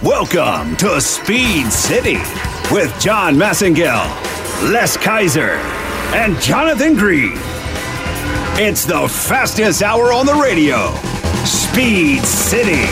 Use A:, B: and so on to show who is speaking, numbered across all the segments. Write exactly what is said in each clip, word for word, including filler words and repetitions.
A: Welcome to Speed City with John Massengill, Les Kaiser, and Jonathan Green. It's the fastest hour on the radio. Speed City.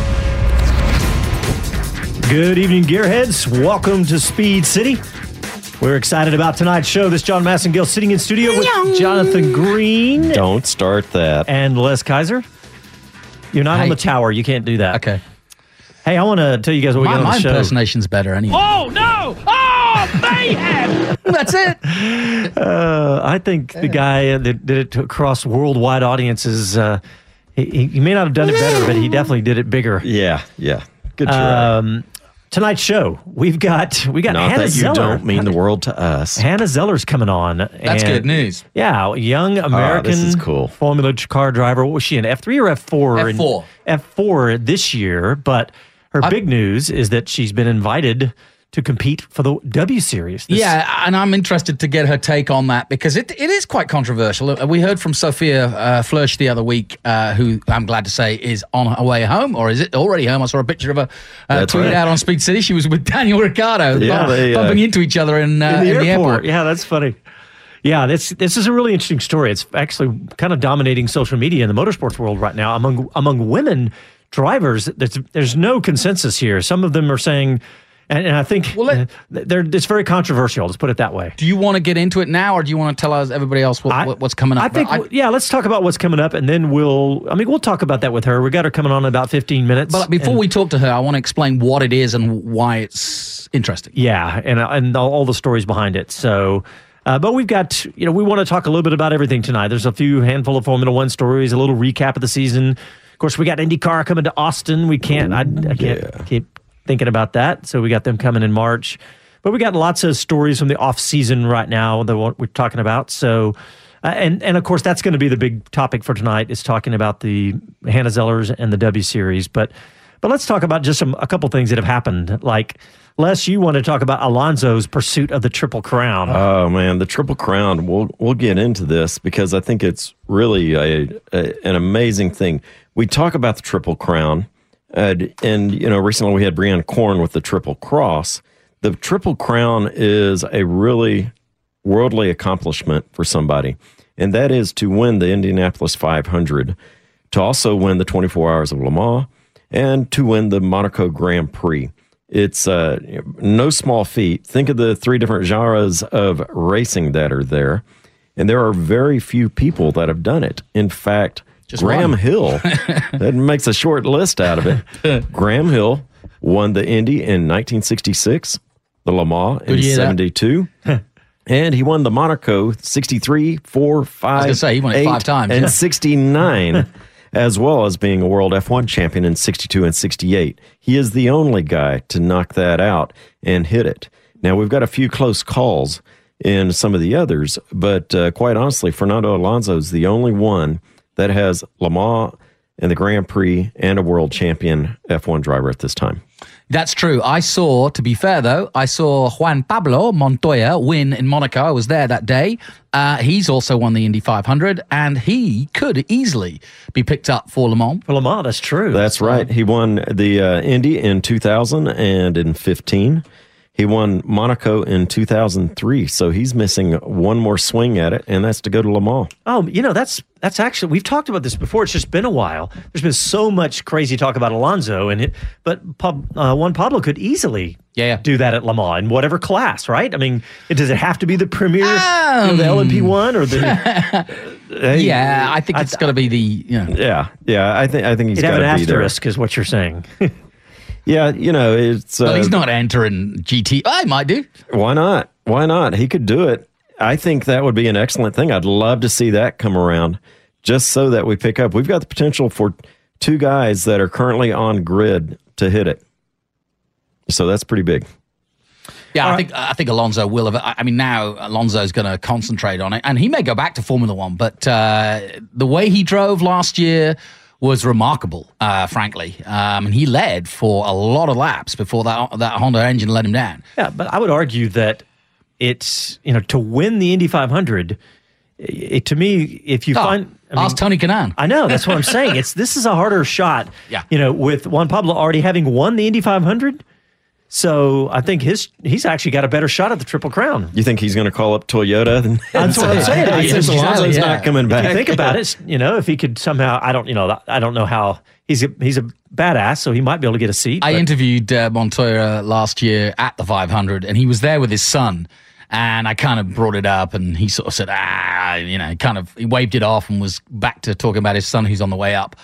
B: Good evening, Gearheads. Welcome to Speed City. We're excited about tonight's show. This is John Massengill sitting in studio with Jonathan Green.
C: Don't start that.
B: And Les Kaiser. You're not
D: hey.
B: on the tower. You can't do that.
D: Okay.
B: Hey, I want to tell you guys what we
D: my,
B: got on
D: my
B: the show.
D: My impersonation's better anyway.
E: Oh, no! Oh, mayhem!
D: That's it.
B: Uh, I think the guy that did it to across worldwide audiences, uh, he, he may not have done it better, but he definitely did it bigger.
C: Yeah, yeah. Good try.
B: Um, tonight's show, we've got we got
C: Not
B: Hannah
C: that you
B: Zeller.
C: don't mean the world to us.
B: Hannah Zeller's coming on.
D: That's
B: and,
D: good news.
B: Yeah, young American
C: this is cool.
B: Formula car driver. What was she in, F three or F four?
D: F four.
B: F four this year, but her
D: I,
B: big news is that she's been invited to compete for the W Series. This,
D: yeah, and I'm interested to get her take on that because it, it is quite controversial. We heard from Sophia uh, Flörsch the other week, uh, who I'm glad to say is on her way home, or is it already home? I saw a picture of her uh, tweeted right. out on Speed City. She was with Daniel Ricciardo,
C: yeah,
D: bump,
C: they, uh,
D: bumping into each other in, uh,
B: in, the,
D: in
B: airport.
D: the airport.
B: Yeah, that's funny. Yeah, this this is a really interesting story. It's actually kind of dominating social media in the motorsports world right now among among women drivers. There's, there's no consensus here. Some of them are saying, and, and I think well, let, they're, it's very controversial. Let's put it that way.
D: Do you want to get into it now, or do you want to tell us everybody else what, I, what's coming up?
B: I think,
D: I,
B: yeah, let's talk about what's coming up, and then we'll. I mean, we'll talk about that with her. We got her coming on in about fifteen minutes.
D: But before
B: and,
D: we talk to her, I want to explain what it is and why it's interesting.
B: Yeah, and and all, all the stories behind it. So. Uh, but we've got, you know, we want to talk a little bit about everything tonight. There's a few handful of Formula One stories, a little recap of the season. Of course, we got IndyCar coming to Austin. We can't, I, I can't
C: yeah.
B: keep thinking about that. So we got them coming in March. But we got lots of stories from the off season right now that we're talking about. So, uh, and and of course, that's going to be the big topic for tonight is talking about the Hannah Zellers and the W Series. But but let's talk about just some a couple things that have happened. Like, Les, you want to talk about Alonso's pursuit of the Triple Crown.
C: Oh, man, the Triple Crown. We'll we'll get into this because I think it's really a, a, an amazing thing. We talk about the Triple Crown, uh, and, you know, recently we had Brianna Korn with the Triple Cross. The Triple Crown is a really worldly accomplishment for somebody, and that is to win the Indianapolis five hundred, to also win the twenty-four Hours of Le Mans, and to win the Monaco Grand Prix. It's uh, no small feat. Think of the three different genres of racing that are there, and there are very few people that have done it. In fact, Just Graham one. Hill, that makes a short list out of it. Graham Hill won the Indy in nineteen sixty-six, the Le Mans in seventy-two, and he won the Monaco sixty-three, four, five,
D: I was gonna say, he won it
C: eight,
D: five times,
C: and
D: yeah.
C: sixty-nine. As well as being a world F one champion in sixty-two and sixty-eight. He is the only guy to knock that out and hit it. Now, we've got a few close calls in some of the others, but uh, quite honestly, Fernando Alonso is the only one that has Le Mans and the Grand Prix and a world champion F one driver at this time.
D: That's true. I saw, to be fair though, I saw Juan Pablo Montoya win in Monaco. I was there that day. Uh, he's also won the Indy five hundred, and he could easily be picked up for Le Mans.
B: For Le Mans, that's true.
C: That's right. He won the uh, Indy in two thousand and in fifteen. He won Monaco in two thousand three, so he's missing one more swing at it, and that's to go to Le Mans.
B: Oh, you know, that's that's actually, we've talked about this before. It's just been a while. There's been so much crazy talk about Alonso, and it, but uh, Juan Pablo could easily
D: yeah, yeah.
B: do that at Le Mans in whatever class, right? I mean, it, does it have to be the Premier,
D: um,
B: you know, the L M P one, or the?
D: hey, yeah, I think it's got to be the. You know.
C: Yeah, yeah, I think I think he's got to be there.
B: Have an asterisk, is what you're saying.
C: Yeah, you know, it's... Uh,
D: well, he's not entering G T. I might do.
C: Why not? Why not? He could do it. I think that would be an excellent thing. I'd love to see that come around just so that we pick up. We've got the potential for two guys that are currently on grid to hit it. So that's pretty big.
D: Yeah,
B: All
D: I think
B: right.
D: I think Alonso will have. I mean, now Alonso's going to concentrate on it, and he may go back to Formula One. But uh, the way he drove last year was remarkable, uh, frankly. Um, and he led for a lot of laps before that that Honda engine let him down.
B: Yeah, but I would argue that it's, you know, to win the Indy five hundred, it, to me, if you
D: Oh.
B: find, I mean,
D: Ask Tony Kanaan.
B: I know, that's what I'm saying. It's This is a harder shot,
D: Yeah.
B: you know, with Juan Pablo already having won the Indy five hundred. So I think his he's actually got a better shot at the Triple Crown.
C: You think he's going to call up Toyota? And
B: That's what I'm saying.
C: Hey,
B: It's
C: since
B: exactly,
C: Alonso's
D: yeah.
C: not coming back.
B: If you think about it, you know, if he could somehow, I don't, you know, I don't know how he's a, he's a badass, so he might be able to get a seat.
D: I
B: but-
D: interviewed uh, Montoya last year at the five hundred, and he was there with his son. And I kind of brought it up, and he sort of said, ah, you know, kind of, he waved it off and was back to talking about his son who's on the way up.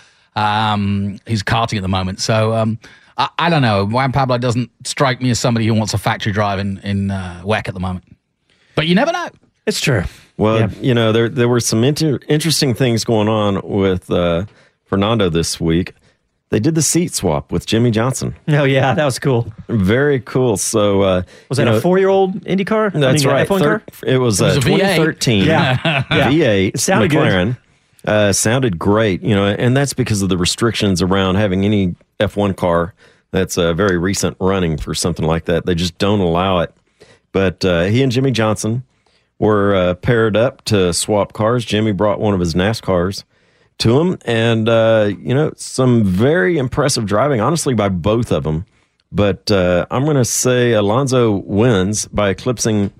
D: Um, he's karting at the moment. So um, I, I don't know. Juan Pablo doesn't strike me as somebody who wants a factory drive in, in uh, W E C at the moment. But you never know.
B: It's true.
C: Well,
B: Yeah.
C: you know, there there were some inter- interesting things going on with uh, Fernando this week. They did the seat swap with Jimmy Johnson.
B: Oh, yeah, that was cool.
C: Very cool. So uh,
B: Was
C: you
B: that
C: know,
B: a four-year-old Indy car?
C: That's
B: I mean,
C: right.
B: F one
C: Thir-
B: car?
C: it was,
D: It was
C: uh,
D: a V eight.
C: twenty thirteen
B: Yeah. Yeah.
C: V eight
B: It sounded good.
C: McLaren. Uh, sounded great, you know, and that's because of the restrictions around having any F one car that's uh, very recent running for something like that. They just don't allow it. But uh, he and Jimmy Johnson were uh, paired up to swap cars. Jimmy brought one of his NASCARs to him, and uh, you know, some very impressive driving, honestly, by both of them. But uh, I'm going to say Alonso wins by eclipsing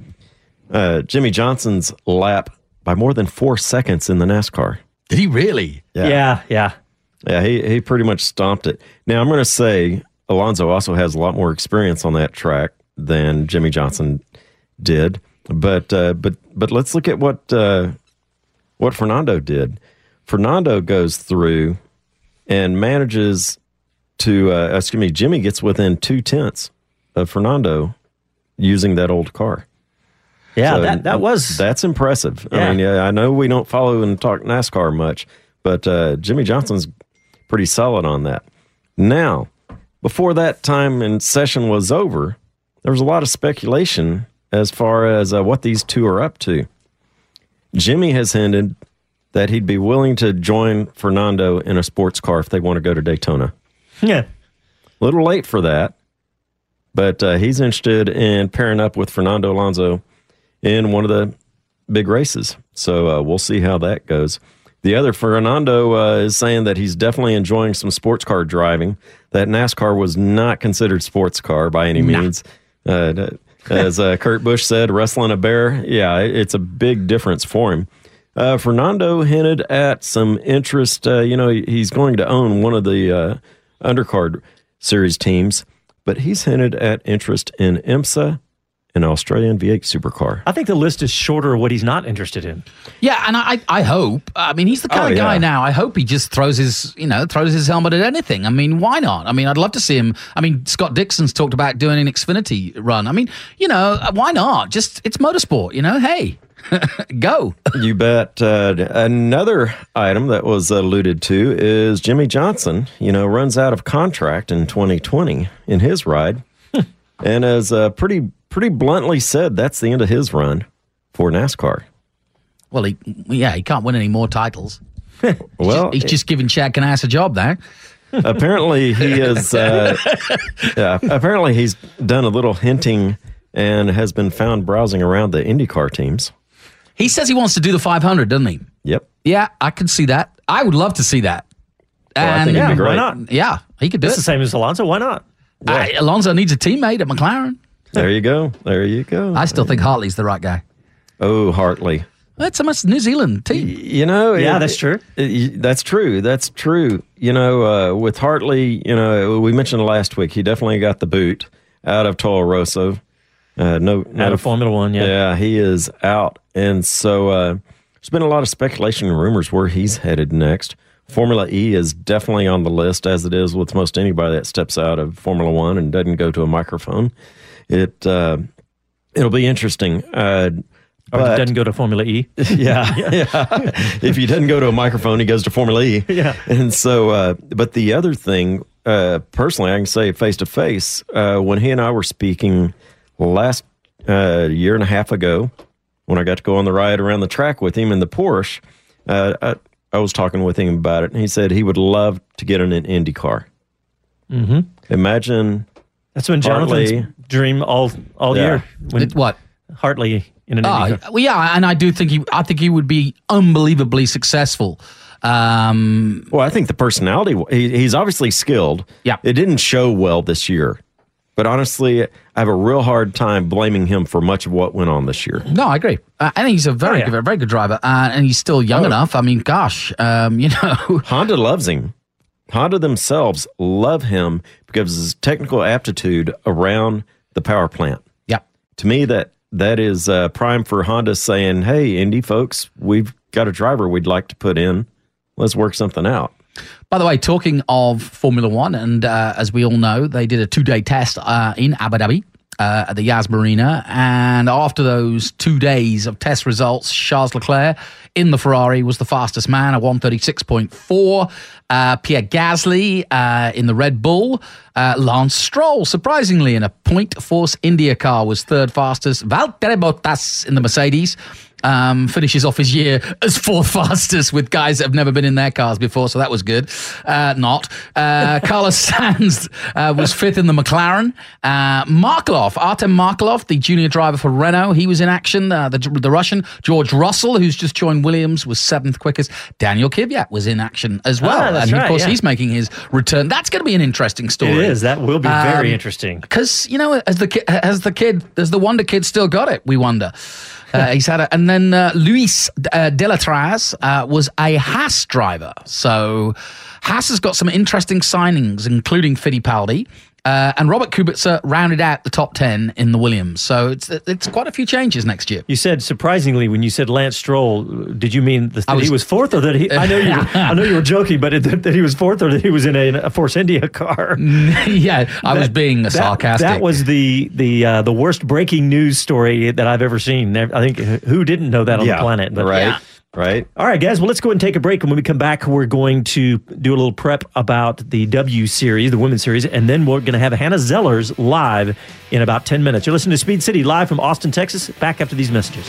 C: uh, Jimmy Johnson's lap by more than four seconds in the NASCAR.
D: Did he really?
B: Yeah, yeah.
C: Yeah, he, he pretty much stomped it. Now, I'm going to say Alonso also has a lot more experience on that track than Jimmy Johnson did. But uh, but but let's look at what uh, what Fernando did. Fernando goes through and manages to, uh, excuse me, Jimmy gets within two tenths of Fernando using that old car.
B: Yeah,
C: So
B: that, that was.
C: That's impressive.
B: Yeah.
C: I mean, yeah, I know we don't follow and talk NASCAR much, but uh, Jimmy Johnson's pretty solid on that. Now, before that time and session was over, there was a lot of speculation as far as uh, what these two are up to. Jimmy has hinted that he'd be willing to join Fernando in a sports car if they want to go to Daytona.
B: yeah.
C: A little late for that, but uh, he's interested in pairing up with Fernando Alonso in one of the big races. So uh, we'll see how that goes. The other, Fernando, uh, is saying that he's definitely enjoying some sports car driving. That NASCAR was not considered sports car by any means. Uh, as uh, Kurt Busch said, wrestling a bear, yeah, it's a big difference for him. Uh, Fernando hinted at some interest. Uh, you know, he's going to own one of the uh, undercard series teams, but he's hinted at interest in IMSA, an Australian V eight supercar.
B: I think the list is shorter of what he's not interested in.
D: Yeah, and I, I hope. I mean, he's the kind
C: Oh,
D: of guy
C: yeah.
D: now. I hope he just throws his, you know, throws his helmet at anything. I mean, why not? I mean, I'd love to see him. I mean, Scott Dixon's talked about doing an Xfinity run. I mean, you know, why not? Just it's motorsport. You know, hey, go.
C: You bet. Uh, another item that was alluded to is Jimmy Johnson, you know, runs out of contract in twenty twenty in his ride. And as uh, pretty pretty bluntly said, that's the end of his run for NASCAR.
D: Well, he, yeah, he can't win any more titles.
C: Well,
D: He's just giving Chad Knaus a job there.
C: apparently he is. Uh, yeah, apparently he's done a little hinting and has been found browsing around the IndyCar teams.
D: He says he wants to do the five hundred, doesn't he?
C: Yep.
D: Yeah, I could see that. I would love to see that.
C: Well, I
D: And
C: think it'd be
B: Yeah,
C: great.
B: why not?
D: yeah, he could do
B: It's the
D: it.
B: same as Alonso. Why not?
D: I, Alonso needs a teammate at McLaren.
C: There you go. There you go.
D: I still think Hartley's the right guy.
C: Oh, Hartley.
D: That's a much New Zealand team.
C: You know,
B: Yeah,
C: it-
B: that's true.
C: it- that's true. That's true. You know, uh, with Hartley, you know, we mentioned last week, he definitely got the boot out of Toro Rosso. Uh, no, no,
B: Out of Formula One, yeah.
C: Yeah, he is out. And so uh, there's been a lot of speculation and rumors where he's headed next. Formula E is definitely on the list, as it is with most anybody that steps out of Formula One and doesn't go to a microphone. It, uh, it'll be interesting. Uh,
B: Or
C: but-
B: he doesn't go to Formula E.
C: yeah, yeah. If he doesn't go to a microphone, he goes to Formula E.
B: Yeah.
C: And so, uh, but the other thing, uh, personally, I can say face to face, when he and I were speaking last uh, year and a half ago, when I got to go on the ride around the track with him in the Porsche, uh, I, I was talking with him about it, and he said he would love to get in an Indy car. Mm-hmm. Imagine
B: That's been Jonathan's
C: Hartley.
B: dream all all
C: Yeah.
B: year. When
D: It- what?
B: Hartley in an
D: Oh,
B: Indy car.
D: well, yeah, and I do think he. I think he would be unbelievably successful. Um,
C: Well, I think the personality, he, he's obviously skilled.
D: Yeah.
C: It didn't show well this year. But honestly, I have a real hard time blaming him for much of what went on this year.
D: no, I agree. Uh, I think he's a very,
B: Oh, yeah.
D: good, very good driver, uh, and he's still young
C: Oh.
D: enough. I mean, gosh, um, you know,
C: Honda loves him. Honda themselves love him because of his technical aptitude around the power plant.
D: yeah.
C: To me, that that is uh, prime for Honda saying, hey, Indy folks, we've got a driver we'd like to put in. Let's work something out.
D: By the way, talking of Formula One, and uh, as we all know, they did a two-day test uh, in Abu Dhabi uh, at the Yas Marina, and after those two days of test results, Charles Leclerc in the Ferrari was the fastest man at one thirty-six point four. Uh, Pierre Gasly uh, in the Red Bull. Uh, Lance Stroll, surprisingly, in a Point Force India car, was third fastest. Valtteri Bottas in the Mercedes um, finishes off his year as fourth fastest with guys that have never been in their cars before, so that was good. Uh, not. Uh, Carlos Sainz uh, was fifth in the McLaren. Uh, Markelov, Artem Markelov, the junior driver for Renault, he was in action. Uh, the, the Russian. George Russell, who's just joined Williams, was seventh quickest. Daniel Kvyat was in action as well.
B: Ah, that's
D: and of
B: right,
D: course,
B: yeah.
D: he's making his return. That's going to be an interesting story.
B: It is. That will be
D: Um,
B: very interesting.
D: Because, you know, as the ki- as the kid, as the Wonder Kid still got it, we wonder. Uh, he's had a, and then uh, Luis uh, Delatraz uh, was a Haas driver. So Haas has got some interesting signings, including Fittipaldi. Uh, and Robert Kubica rounded out the top ten in the Williams. So it's it's quite a few changes next year.
B: You said surprisingly when you said Lance Stroll, did you mean that
D: was-
B: he was fourth, or that he? I know you. I know you were joking, but that, that he was fourth, or that he was in a, a Force India car.
D: yeah, I was
B: That-
D: being
B: that-
D: sarcastic.
B: That was the the uh, the worst breaking news story that I've ever seen. I think who didn't know that on the planet? But
C: right,
D: Yeah.
C: right.
B: All right, guys. Well, let's go ahead and take a break. And when we come back, we're going to do a little prep about the W Series, the Women's Series, and then we're going to have Hannah Zellers live in about ten minutes. You're listening to Speed City live from Austin, Texas. Back after these messages.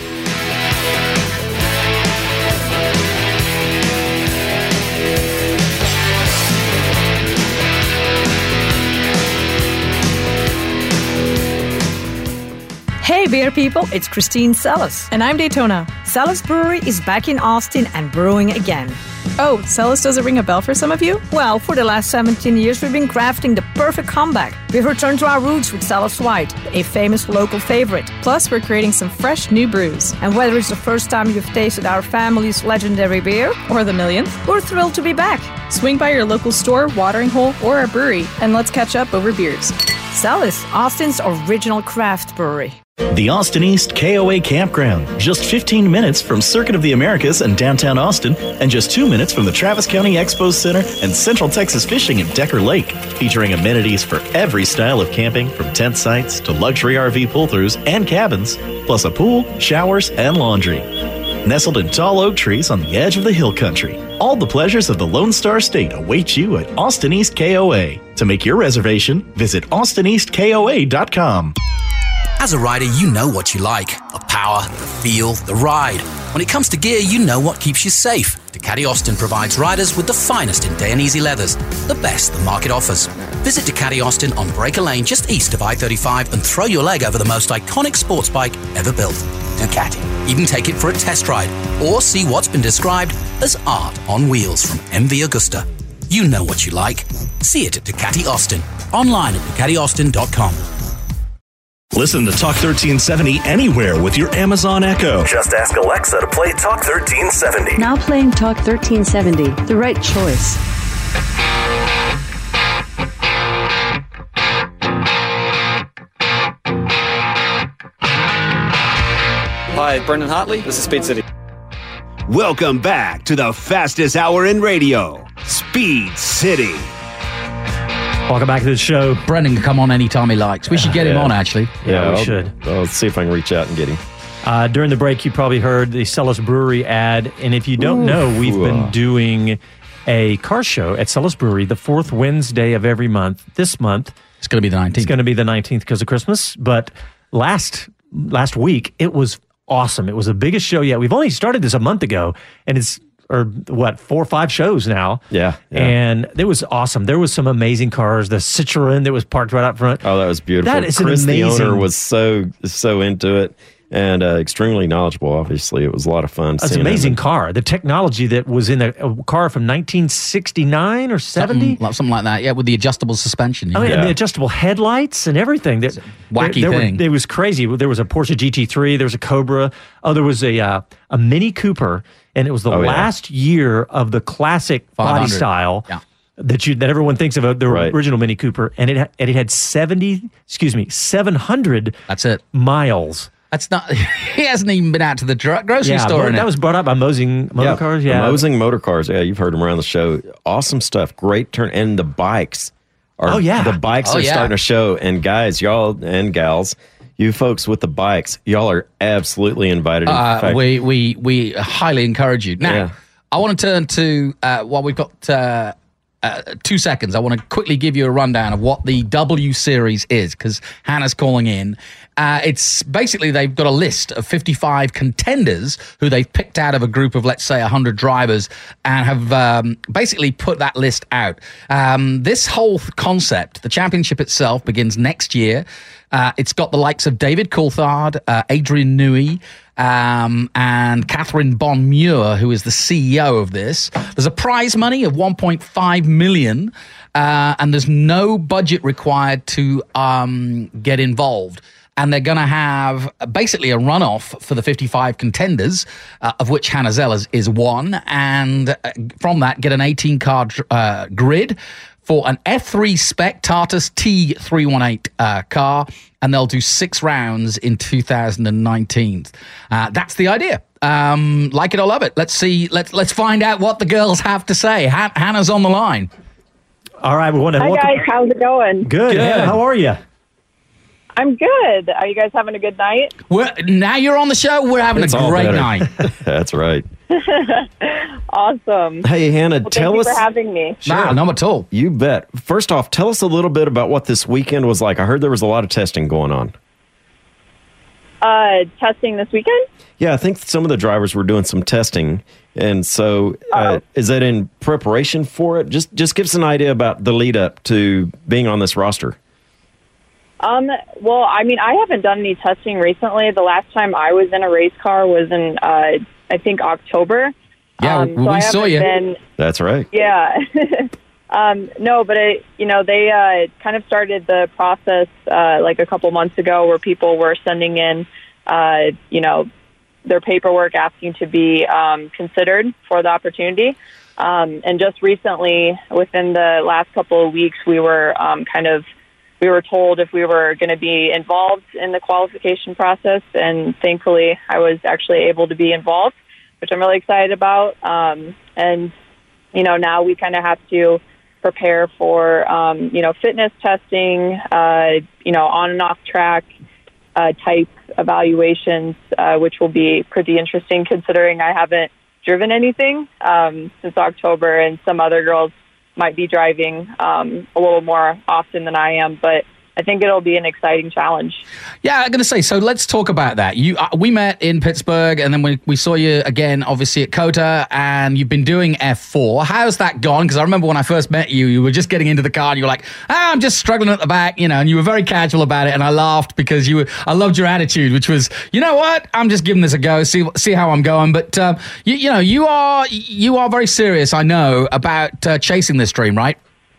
F: Hey beer people, it's Christine Sellis.
G: And I'm Daytona.
F: Sellis Brewery is back in Austin and brewing again.
G: Oh, Celis doesn't ring a bell for some of you?
F: Well, for the last seventeen years, we've been crafting the perfect comeback. We've returned to our roots with Sellis White, a famous local favorite.
G: Plus, we're creating some fresh new brews.
F: And whether it's the first time you've tasted our family's legendary beer,
G: Or the millionth.
F: we're thrilled to be back.
G: Swing by your local store, watering hole, or our brewery, and let's catch up over beers.
F: Sellis, Austin's original craft brewery.
H: The Austin East K O A Campground, just fifteen minutes from Circuit of the Americas and downtown Austin, and just two minutes from the Travis County Expo Center and Central Texas Fishing at Decker Lake, featuring amenities for every style of camping, from tent sites to luxury R V pull-throughs and cabins, plus a pool, showers, and laundry. Nestled in tall oak trees on the edge of the hill country, all the pleasures of the Lone Star State await you at Austin East K O A. To make your reservation, visit austin east k o a dot com.
I: As a rider, you know what you like. The power, the feel, the ride. When it comes to gear, you know what keeps you safe. Ducati Austin provides riders with the finest in Dainese leathers, the best the market offers. Visit Ducati Austin on Breaker Lane just east of I thirty-five and throw your leg over the most iconic sports bike ever built. Ducati. Even take it for a test ride or see what's been described as art on wheels from M V Agusta. You know what you like. See it at Ducati Austin. Online at ducati austin dot com.
H: Listen to Talk thirteen seventy anywhere with your Amazon Echo.
J: Just ask Alexa to play Talk thirteen seventy.
K: Now playing Talk thirteen seventy, the right choice.
L: Hi, Brendan Hartley. This is Speed City.
A: Welcome back to the fastest hour in radio, Speed City.
B: Welcome back to the show.
D: Brendan can come on anytime he likes. We should get him
C: Yeah.
D: on, actually.
B: Yeah, we
C: I'll,
B: should.
C: I'll see if I can reach out and get him.
B: Uh, during the break, you probably heard the Celis Brewery ad. And if you don't know, we've been doing a car show at Celis Brewery the fourth Wednesday of every month. This month,
D: It's going to be the
B: it's
D: nineteenth.
B: going to be the nineteenth because of Christmas. But last last week, it was awesome. It was the biggest show yet. We've only started this a month ago, and it's, or what, four or five shows now.
C: Yeah, yeah.
B: And it was awesome. There was some amazing cars. The Citroen that was parked right out front.
C: Oh, that was beautiful.
B: That is an
C: Chris, the
B: amazing-
C: owner, was so so into it. and uh, extremely knowledgeable. Obviously, it was a lot of fun.
B: That's an amazing car. The technology that was in a, a car from nineteen sixty-nine or seventy,
D: something like, something like that. Yeah, with the adjustable suspension.
B: I mean,
D: yeah.
B: and the adjustable headlights and everything. That
D: wacky
B: there, there
D: thing.
B: Were, it was crazy. There was a Porsche G T three. There was a Cobra. Oh, there was a uh, a Mini Cooper, and it was the
C: oh,
B: last
C: yeah.
B: year of the classic body style.
D: Yeah.
B: That you that everyone thinks of, the
C: right.
B: original Mini Cooper, and it ha- and it had seventy, excuse me, seven hundred.
D: That's it.
B: Miles.
D: That's not. He hasn't even been out to the dr- grocery
B: yeah,
D: store.
B: That
D: it.
B: was brought up by Mosing Motor
C: yeah,
B: Cars. Yeah,
C: Mosing Motor Cars. Yeah, you've heard them around the show. Awesome stuff. Great turn, and the bikes. Are,
B: oh yeah,
C: the bikes
D: oh,
C: are
D: yeah.
C: starting to show. And guys, y'all and gals, you folks with the bikes, y'all are absolutely invited. In
D: Uh,
C: fact,
D: we we we highly encourage you. Now,
C: Yeah.
D: I want to turn to uh, while we've got. Uh, Uh, two seconds. I want to quickly give you a rundown of what the W Series is because Hannah's calling in. Uh, it's basically they've got a list of fifty-five contenders who they've picked out of a group of, let's say, one hundred drivers and have um, basically put that list out. Um, this whole concept, the championship itself, begins next year. Uh, it's got the likes of David Coulthard, uh, Adrian Newey, um, and Catherine Bon Muir, who is the C E O of this. There's a prize money of one point five million dollars, uh, and there's no budget required to um, get involved. And they're going to have basically a runoff for the fifty-five contenders, uh, of which Hannah Zellers is one. And uh, from that, get an eighteen-car uh, grid for an F three spec Tartus T three eighteen uh, car, and they'll do six rounds in two thousand nineteen. Uh, that's the idea. Um, like it or love it. Let's see. Let's let's find out what the girls have to say. Han- Hannah's on the line.
B: All right, we want to.
M: Hi
B: welcome-
M: guys, how's it going?
B: Good.
D: Good.
B: Hannah, how are you?
M: I'm good. Are you guys having a good night?
D: We're, now you're on the show. We're having
C: It's
D: a
C: all
D: great
C: better.
D: night.
C: That's right.
M: Awesome.
C: Hey, Hannah,
M: Well,
C: tell
M: thank you
C: us.
M: for having me.
D: Nah, not at all.
C: You bet. First off, tell us a little bit about what this weekend was like. I heard there was a lot of testing going on.
M: Uh, testing this weekend?
C: Yeah, I think some of the drivers were doing some testing, and so uh, is that in preparation for it? Just just give us an idea about the lead up to being on this roster.
M: Um, well, I mean, I haven't done any testing recently. The last time I was in a race car was in, uh, I think, October.
D: Yeah,
M: um,
D: we
M: so I
D: saw
M: haven't
D: you.
M: Been,
C: That's right.
M: yeah. um, no, but, it, you know, they uh, kind of started the process uh, like a couple months ago where people were sending in, uh, you know, their paperwork asking to be um, considered for the opportunity. Um, and just recently, within the last couple of weeks, we were um, kind of we were told if we were going to be involved in the qualification process, and thankfully I was actually able to be involved, which I'm really excited about. Um, and, you know, now we kind of have to prepare for, um, you know, fitness testing, uh, you know, on and off track uh, type evaluations, uh, which will be pretty interesting considering I haven't driven anything um, since October, and some other girls might be driving um, a little more often than I am, but I think it'll be an exciting challenge.
D: Yeah, I'm going to say, so let's talk about that. You, uh, we met in Pittsburgh, and then we, we saw you again, obviously, at COTA, and you've been doing F four. How's that gone? Because I remember when I first met you, you were just getting into the car, and you were like, ah, I'm just struggling at the back, you know, and you were very casual about it, and I laughed because you were, I loved your attitude, which was, you know what, I'm just giving this a go, see see how I'm going. But, um, you, you know, you are, you are very serious, I know, about uh, chasing this dream, right?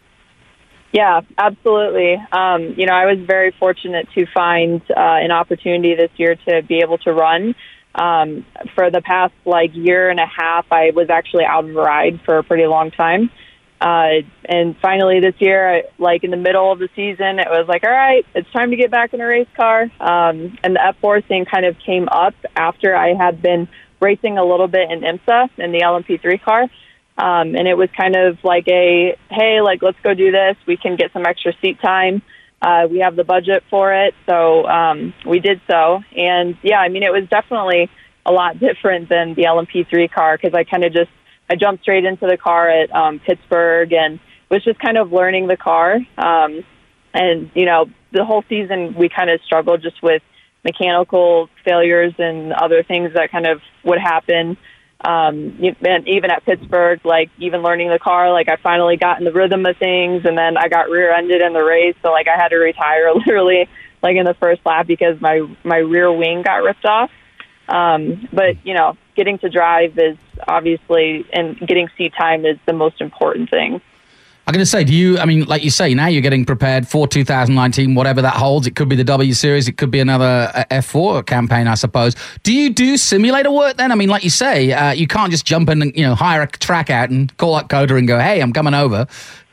M: Yeah, absolutely. Um, you know, I was very fortunate to find uh, an opportunity this year to be able to run. Um, for the past, like, year and a half, I was actually out of a ride for a pretty long time. Uh, and finally this year, like, in the middle of the season, it was like, all right, it's time to get back in a race car. Um, and the F four thing kind of came up after I had been racing a little bit in IMSA in the L M P three car. Um, and it was kind of like a, hey, like, let's go do this. We can get some extra seat time. Uh, we have the budget for it. So um, we did so. And, yeah, I mean, it was definitely a lot different than the L M P three car because I kind of just, I jumped straight into the car at um, Pittsburgh and was just kind of learning the car. Um, and, you know, the whole season we kind of struggled just with mechanical failures and other things that kind of would happen. Um, and even at Pittsburgh, like, even learning the car, like, I finally got in the rhythm of things, and then I got rear-ended in the race, so, like, I had to retire literally, like in the first lap because my, my rear wing got ripped off. Um, but, you know, getting to drive is obviously, and getting seat time is the most important thing.
D: I'm going to say, do you, I mean, like you say, now you're getting prepared for two thousand nineteen, whatever that holds. It could be the W Series. It could be another F four campaign, I suppose. Do you do simulator work then? I mean, like you say, uh, you can't just jump in and, you know, hire a track out and call up Coda and go, hey, I'm coming over.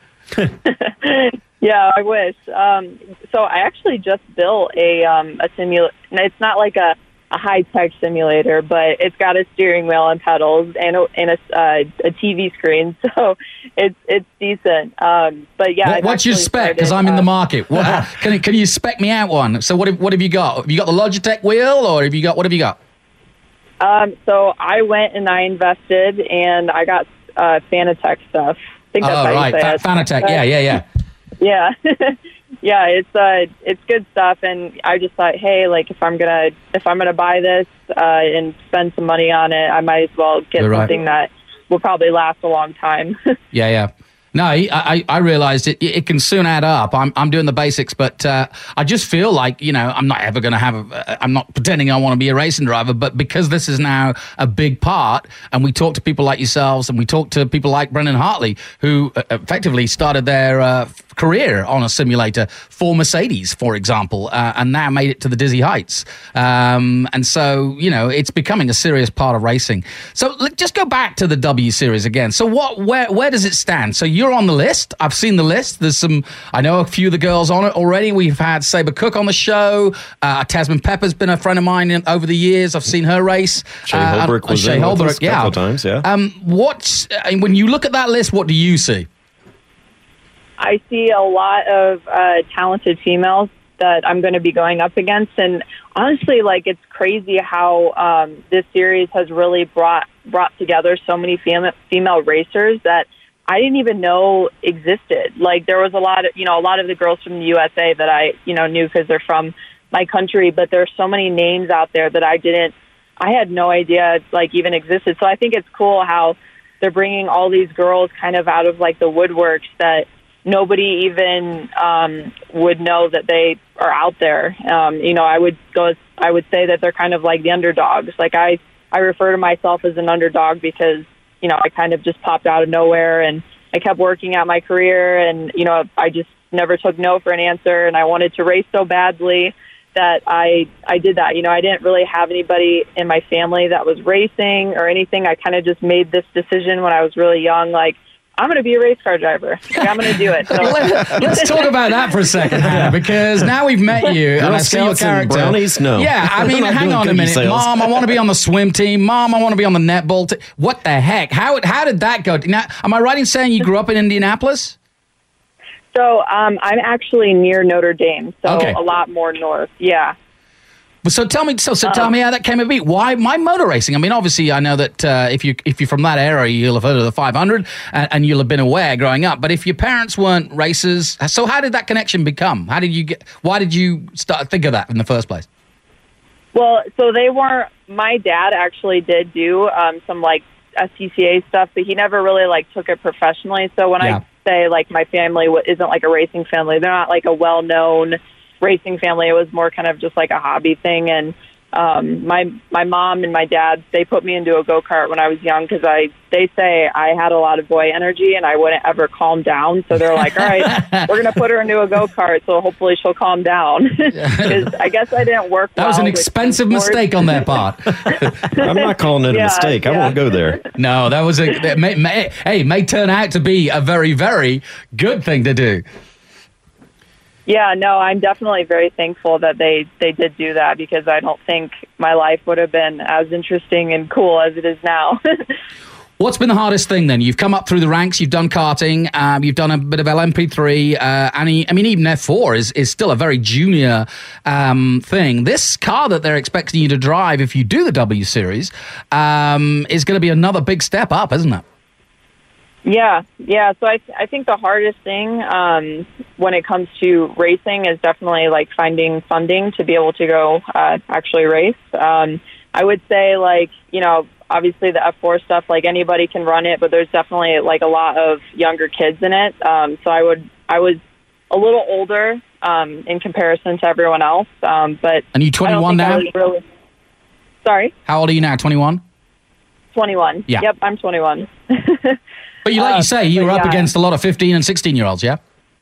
M: Yeah, I wish. Um, so I actually just built a, um, a simulator. It's not like a, a high-tech simulator, but it's got a steering wheel and pedals and a, and a, uh, a T V screen, so it's it's decent. Um, but yeah,
D: what, what's your spec? Because I'm in the market. What, can can you spec me out one? So what have, what have you got? Have you got the Logitech wheel, or have you got what have you got?
M: Um, so I went and I invested, and I got uh, Fanatec stuff. I think that's
D: oh
M: how
D: right,
M: you say
D: Fa-
M: it.
D: Fanatec. Yeah, yeah, yeah.
M: Yeah. Yeah, it's uh, it's good stuff, and I just thought, hey, like if I'm gonna if I'm gonna buy this uh, and spend some money on it, I might as well get
D: You're
M: something
D: right.
M: that will probably last a long time.
D: Yeah, yeah. No, I, I, I realized it, it can soon add up. I'm, I'm doing the basics, but uh, I just feel like, you know, I'm not ever going to have, a, I'm not pretending I want to be a racing driver, but because this is now a big part, and we talk to people like yourselves, and we talk to people like Brendan Hartley, who effectively started their uh, career on a simulator for Mercedes, for example, uh, and now made it to the dizzy heights. Um, and so, you know, it's becoming a serious part of racing. So let, just go back to the W Series again. So what, where, where does it stand? So you're on the list. I've seen the list. There's some, I know a few of the girls on it already. We've had Sabre Cook on the show. Uh, Tasman Pepper's been a friend of mine in, over the years. I've seen her race.
C: Shea
D: uh,
C: Holbrook was
D: Shea
C: in with
D: Holbrook,
C: us a
D: yeah.
C: couple of times, yeah.
D: Um, what's, uh, when you look at that list, what do you see?
M: I see a lot of uh, talented females that I'm going to be going up against, and honestly, like it's crazy how um, this series has really brought brought together so many female female racers that I didn't even know existed. Like there was a lot of, you know, a lot of the girls from the U S A that I, you know, knew because they're from my country, but there's so many names out there that I didn't, I had no idea like even existed. So I think it's cool how they're bringing all these girls kind of out of like the woodworks that nobody even um, would know that they are out there. Um, you know, I would go, I would say that they're kind of like the underdogs. Like I, I refer to myself as an underdog because, you know, I kind of just popped out of nowhere and I kept working at my career and, you know, I just never took no for an answer and I wanted to race so badly that I, I did that. You know, I didn't really have anybody in my family that was racing or anything. I kind of just made this decision when I was really young, like, I'm going to be a race car driver. Like, I'm going to do it. So.
D: Let's talk about that for a second, Hannah, because now we've met you and I see your character.
C: Brownies? No.
D: Yeah, I mean, hang on a minute.
C: Sales.
D: Mom, I want to be on the swim team. Mom, I want to be on the netball team. What the heck? How how did that go? Now, am I right in saying you grew up in Indianapolis?
M: So um, I'm actually near Notre Dame, so
D: Okay.
M: a lot more north. Yeah.
D: So tell me, so, so tell me how that came to be. Why, why motor racing? I mean, obviously, I know that uh, if you if you're from that area, you'll have heard of the five hundred, and, and you'll have been aware growing up. But if your parents weren't racers, so how did that connection become? How did you get? Why did you start think of that in the first place?
M: Well, so they weren't. My dad actually did do um, some like S C C A stuff, but he never really like took it professionally. So when
D: Yeah.
M: I say like my family w- isn't like a racing family, they're not like a well-known racing family. It was more kind of just like a hobby thing. And um, my my mom and my dad, they put me into a go-kart when I was young because I they say I had a lot of boy energy and I wouldn't ever calm down. So they're like, all right, we're going to put her into a go-kart, so hopefully she'll calm down. Because I guess I didn't work
D: That
M: well
D: was an
M: with
D: expensive
M: sports.
D: mistake on their part.
C: I'm not calling it a
M: Yeah,
C: mistake. I
M: yeah.
C: won't go there.
D: No, that was a that may, may, hey may turn out to be a very very good thing to do.
M: Yeah, no, I'm definitely very thankful that they, they did do that because I don't think my life would have been as interesting and cool as it is now.
D: What's been the hardest thing then? You've come up through the ranks, you've done karting, um, you've done a bit of L M P three, uh, and he, I mean, even F four is, is still a very junior um, thing. This car that they're expecting you to drive if you do the W Series um, is going to be another big step up, isn't it?
M: Yeah, yeah. So I I think the hardest thing um, when it comes to racing is definitely like finding funding to be able to go uh, actually race. Um, I would say like, you know, obviously the F four stuff, like anybody can run it, but there's definitely like a lot of younger kids in it. Um, so I would I was a little older um, in comparison to everyone else. Um, but
D: And you twenty-one
M: I
D: now?
M: don't think I was really, sorry,
D: How old are you now? twenty-one?
M: twenty-one.
D: Yeah.
M: Yep, I'm twenty-one.
D: But you, like
M: Uh,
D: you say, you
M: but
D: were up
M: yeah.
D: against a lot of fifteen and sixteen year olds, yeah?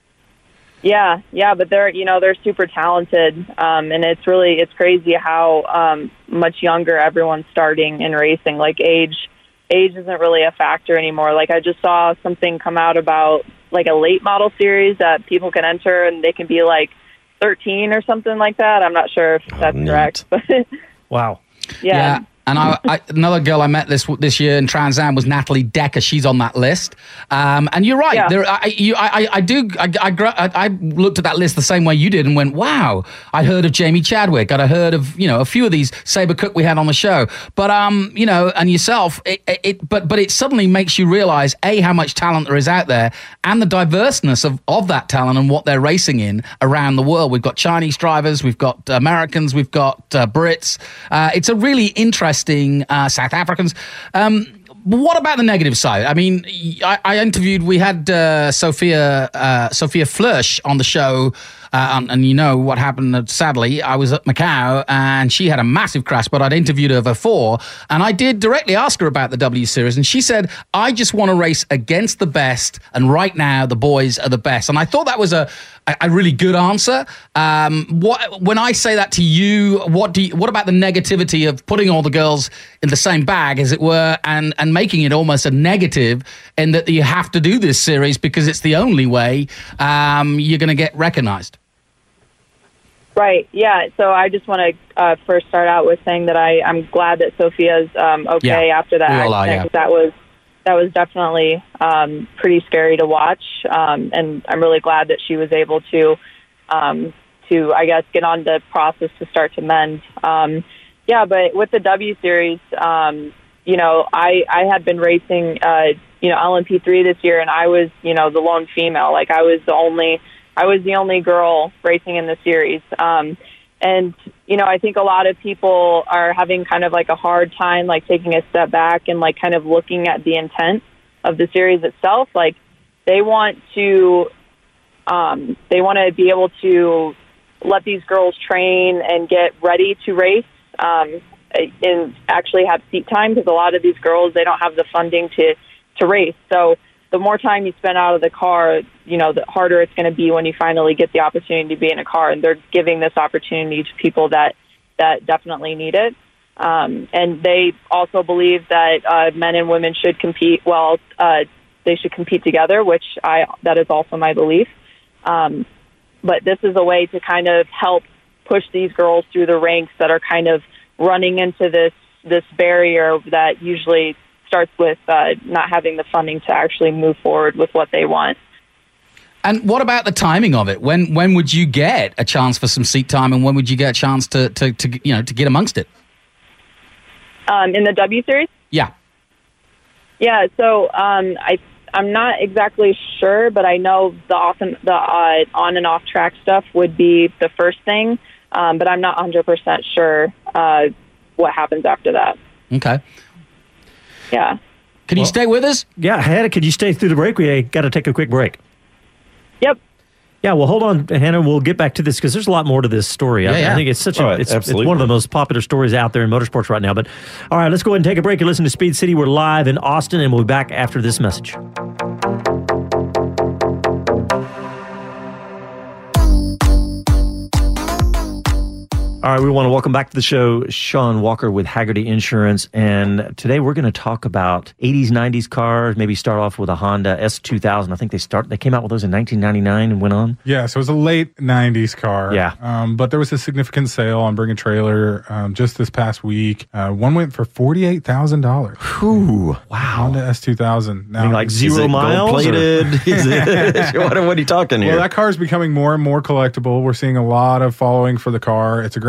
M: Yeah, yeah, but they're you know they're super talented, um, and it's really it's crazy how um, much younger everyone's starting in racing. Like age, age isn't really a factor anymore. Like I just saw something come out about like a late model series that people can enter, and they can be like thirteen or something like that. I'm not sure if that's
C: neat.
M: correct, but
B: Wow.
M: yeah.
D: And I, I, another girl I met this this year in Trans Am was Natalie Decker. She's on that list. Um, and you're right.
M: Yeah.
D: There, I, you, I, I do. I, I, gr- I I looked at that list the same way you did and went, "Wow!" I heard of Jamie Chadwick. I'd heard of you know a few of these Saber Cook we had on the show. But um, you know, and yourself. It, it but but it suddenly makes you realize a how much talent there is out there and the diverseness of of that talent and what they're racing in around the world. We've got Chinese drivers, we've got Americans, we've got uh, Brits. Uh, it's a really interesting. Uh, South Africans. Um, what about the negative side? I mean, I, I interviewed. We had uh, Sophia uh, Sophia Flörsch on the show, uh, and, and you know what happened. Sadly, I was at Macau, and she had a massive crash. But I'd interviewed her before, and I did directly ask her about the W Series, and she said, "I just want to race against the best, and right now the boys are the best." And I thought that was a a really good answer. Um, what when I say that to you, what do you, what about the negativity of putting all the girls in the same bag, as it were, and and making it almost a negative, in that you have to do this series because it's the only way um, you're going to get recognized?
M: Right. Yeah. So I just want to uh, first start out with saying that I, I'm glad that Sophia's um, okay
D: Yeah.
M: after that
D: We all are,
M: accident.
D: yeah.
M: 'Cause that was that was definitely um, pretty scary to watch, um, and I'm really glad that she was able to um, to I guess get on the process to start to mend. Um, yeah, but with the W Series, um, you know, I I had been racing, uh, you know, L M P three this year, and I was, you know, the lone female. Like I was the only. I was the only girl racing in the series. Um, and, you know, I think a lot of people are having kind of like a hard time, like taking a step back and like kind of looking at the intent of the series itself. Like they want to, um, they want to be able to let these girls train and get ready to race, um, and actually have seat time, because a lot of these girls, they don't have the funding to, to race. So the more time you spend out of the car, you know, the harder it's going to be when you finally get the opportunity to be in a car. And they're giving this opportunity to people that, that definitely need it. Um, and they also believe that uh, men and women should compete. Well, uh, they should compete together, which I that is also my belief. Um, but this is a way to kind of help push these girls through the ranks that are kind of running into this this barrier that usually starts with uh, not having the funding to actually move forward with what they want.
D: And what about the timing of it? When when would you get a chance for some seat time, and when would you get a chance to to, to you know to get amongst it?
M: Um, in the W Series?
D: Yeah.
M: Yeah, so um, I, I'm not exactly sure, but I know the often the uh, on and off track stuff would be the first thing, um, but I'm not one hundred percent sure uh, what happens after that.
D: Okay.
M: Yeah.
D: Can you stay with us?
B: Yeah, Hannah, could you stay through the break? We got to take a quick break.
M: Yep.
B: Yeah, well, hold on, Hannah. We'll get back to this because there's a lot more to this story. I,
C: Yeah, yeah.
B: I think it's such a
C: Right,
B: it's, it's
C: absolutely.
B: one of the most popular stories out there in motorsports right now. But all right, let's go ahead and take a break and listen to Speed City. We're live in Austin, and we'll be back after this message. All right, we want to welcome back to the show Sean Walker with Haggerty Insurance. And today we're going to talk about eighties, nineties cars, maybe start off with a Honda S two thousand. I think they start they came out with those in nineteen ninety-nine and went on.
N: Yeah, so it was a late nineties car.
B: Yeah.
N: Um, but there was a significant sale on Bring a Trailer um, just this past week. Uh, one went for forty-eight thousand dollars.
C: Ooh,
N: wow. Honda S two thousand. Now,
B: I mean, like zero
C: Is it
B: miles? or-
C: gold-plated? Is it- what, what are you talking here?
N: Well, that car is becoming more and more collectible. We're seeing a lot of following for the car. It's a great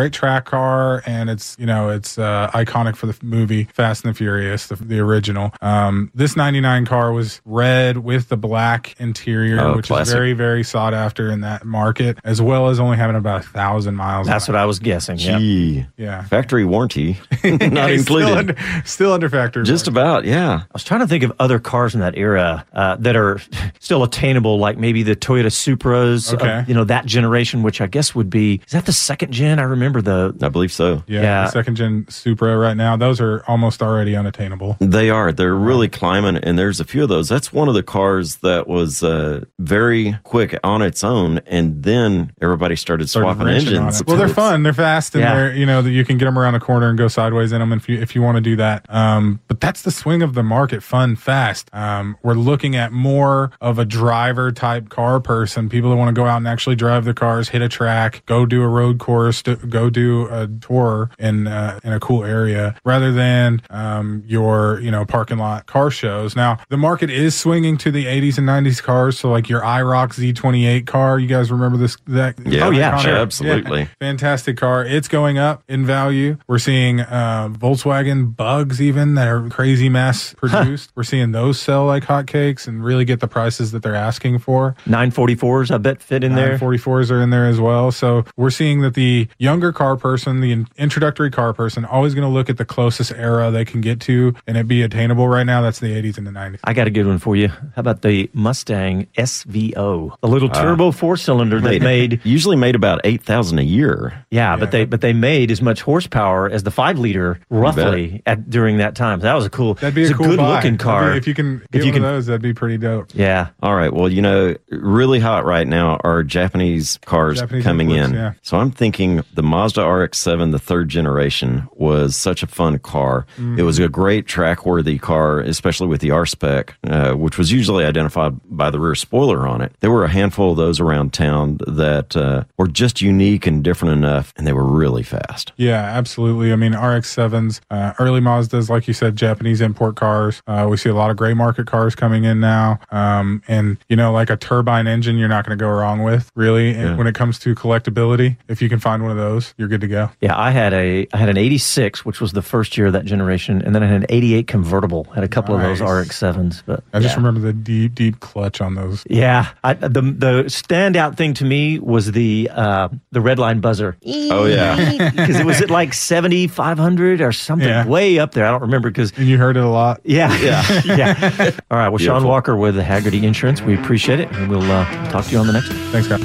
N: great track car, and it's you know it's uh, iconic for the movie Fast and the Furious, the, the original. Um, this ninety-nine car was red with the black interior,
C: Oh,
N: which
C: classic.
N: is very very sought after in that market, as well as only having about a thousand miles.
B: That's
N: on
B: what I was guessing. Yeah.
C: Gee.
N: Yeah.
C: Factory warranty not
N: Yeah,
C: included.
N: Still under, still under factory.
C: Just about, yeah.
B: I was trying to think of other cars in that era uh, that are still attainable, like maybe the Toyota Supras,
N: Okay.
B: of, you know, that generation, which I guess would be, is that the second gen? I remember the.
C: I believe so.
N: Yeah,
B: Yeah.
N: the second gen Supra right now, those are almost already unattainable.
C: They are. They're really climbing, and there's a few of those. That's one of the cars that was uh, very quick on its own, and then everybody started
N: Started
C: swapping
N: wrenching on
C: engines.
N: it. Well, they're fun. They're fast, and
B: Yeah.
N: they're you know that you can get them around the corner and go sideways in them if you if you want to do that. Um, but that's the swing of the market: fun, fast. Um, we're looking at more of a driver type car person. People that want to go out and actually drive the cars, hit a track, go do a road course, do, go do a tour in uh, in a cool area, rather than um, your you know parking lot car shows. Now the market is swinging to the eighties and nineties cars. So like your I ROC Z twenty-eight car, you guys remember this? That
C: Yeah.
B: Oh, yeah,
N: iconic-
C: sure, absolutely.
N: yeah, fantastic car. It's going up in value. We're seeing uh, Volkswagen Bugs even that are crazy mass produced. We're seeing those sell like hotcakes and really get the prices that they're asking for.
B: nine forty-fours, I bet, fit in there.
N: forty-fours are in there as well. So we're seeing that the younger car person, the in- introductory car person, always going to look at the closest era they can get to and it be attainable. Right now, that's the eighties and the nineties.
B: I got a good one for you. How about the Mustang S V O, the little turbo four cylinder that
C: Made-
B: made.
C: usually made about eight thousand a year.
B: Yeah, but they but they made as much horsepower as the five liter roughly at during that time. That was a cool.
N: That'd be
B: it's
N: a cool
B: good
N: buy.
B: looking
N: That'd
B: car.
N: be- if you can get
B: If you
N: one
B: can-
N: of those, that'd be pretty dope.
B: Yeah.
C: All right. Well, you know, really hot right now are Japanese cars
N: Japanese
C: coming
N: imports,
C: in.
N: yeah.
C: So I'm thinking the Mazda R X seven, the third generation, was such a fun car.
N: Mm-hmm.
C: It was a great track-worthy car, especially with the R-Spec, uh, which was usually identified by the rear spoiler on it. There were a handful of those around town that uh, were just unique and different enough, and they were really fast.
N: Yeah, absolutely. I mean, R X sevens, uh, early Mazdas, like you said, Japanese import cars. Uh, we see a lot of gray market cars coming in now. Um, and, you know, like a turbine engine, you're not going to go wrong with, really. And
C: Yeah.
N: when it comes to collectability, if you can find one of those, you're good to go.
B: Yeah, I had a I had an eighty-six, which was the first year of that generation, and then I had an eighty-eight convertible. Had a couple of those
N: Nice.
B: R X sevens, but
N: I just
B: yeah.
N: remember the deep, deep clutch on those.
B: Yeah, I, the the standout thing to me was the uh, the red line buzzer.
C: Oh, yeah.
B: Because it was at like seventy-five hundred or something,
N: Yeah.
B: way up there. I don't remember because
N: And you heard it a lot.
B: yeah,
C: Yeah.
B: yeah. All right, well, Sean
C: Beautiful.
B: Walker with the Haggerty Insurance, we appreciate it, and we'll uh, talk to you on the next one.
N: Thanks, guys.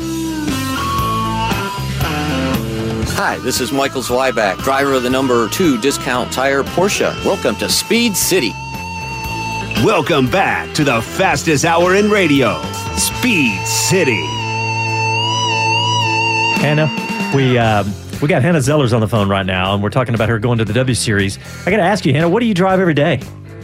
O: Hi, this is Michael Zweiback, driver of the number two discount tire Porsche. Welcome to Speed City.
A: Welcome back to the fastest hour in radio, Speed City.
B: Hannah, we um, we got Hannah Zellers on the phone right now, and we're talking about her going to the W Series. I got to ask you, Hannah, what do you drive every day?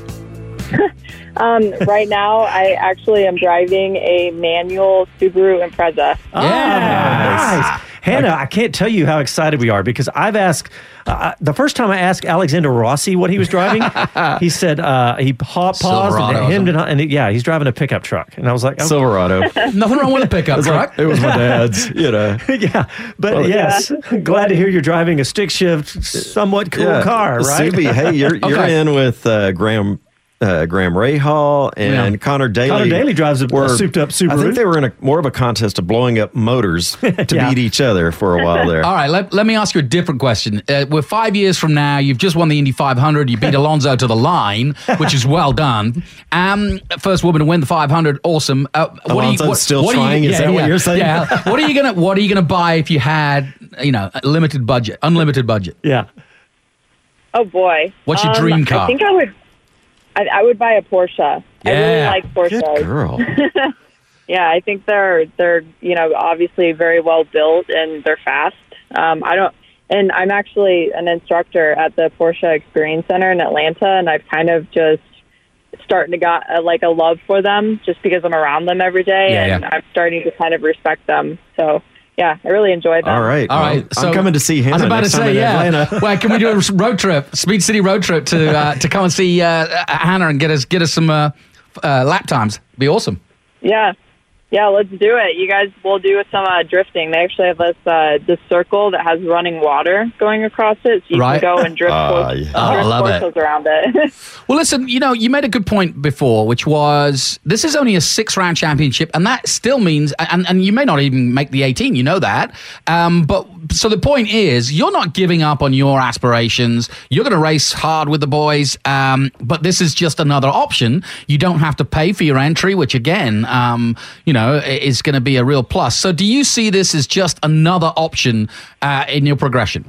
M: Um, right now, I actually am driving a manual Subaru Impreza.
B: Yeah, nice. Hannah, I can't tell you how excited we are because I've asked, uh, the first time I asked Alexander Rossi what he was driving, he said uh, he pa- paused
D: Silverado or
B: and hemmed and, and he, yeah, he's driving a pickup truck. And I was like, oh,
C: Silverado.
D: Nothing wrong with a pickup
C: It's
D: truck.
C: like, it was my dad's, you know.
B: yeah, but
C: Well,
B: yes, glad to hear you're driving a stick shift, somewhat cool
C: Yeah.
B: car, right?
C: Subi, hey, you're, you're
D: Okay.
C: in with uh, Graham uh, Graham Rahal and
B: Yeah.
C: Connor Daly.
B: Connor Daly drives a,
C: were-
B: a souped-up Subaru.
C: I think they were in a more of a contest of blowing up motors to
B: Yeah.
C: beat each other for a while there.
D: All right, let, let me ask you a different question. Uh, we're five years from now. You've just won the Indy five hundred. You beat Alonso to the line, which is well done. Um, first woman to win the five hundred. Awesome. Uh, what are you,
C: Alonso's
D: what,
C: still
D: what are you-
C: trying? Is
D: yeah,
C: that what
D: yeah,
C: you're saying?
D: Yeah. What are you gonna What are you gonna buy if you had you know a limited budget, unlimited budget?
B: yeah.
M: Oh boy!
D: What's your
M: Um,
D: dream car?
M: I think I would. I, I would buy a Porsche. I really
D: Yeah.
M: like Porsches.
C: Good girl.
M: Yeah, I think they're they're you know obviously very well built and they're fast. Um, I don't, and I'm actually an instructor at the Porsche Experience Center in Atlanta, and I've kind of just starting to got a, like a love for them just because I'm around them every day,
D: Yeah,
M: and
D: yeah.
M: I'm starting to kind of respect them. So yeah, I really enjoy them.
C: All right.
D: All
C: well,
D: right, so
C: I'm coming to see him
D: I was about to
C: next time
D: say,
C: in
D: yeah.
C: Atlanta.
D: Well, can we do a road trip, Speed City road trip to uh, to come and see uh, Hannah and get us get us some uh, uh, lap times? Be awesome.
M: Yeah, Yeah, let's do it. You guys will do some uh, drifting. They actually have this uh, this circle that has running water going across it, so you
D: Right.
M: can go and drift,
C: Uh,
M: course,
C: yeah.
D: Oh, I
M: drift
D: love it.
M: courses around it.
D: Well, listen, you know, you made a good point before, which was this is only a six-round championship, and that still means, and, and you may not even make the eighteen, you know that. Um, but so the point is, you're not giving up on your aspirations. You're going to race hard with the boys, um, but this is just another option. You don't have to pay for your entry, which again, um, you know, is going to be a real plus. So do you see this as just another option uh, in your progression?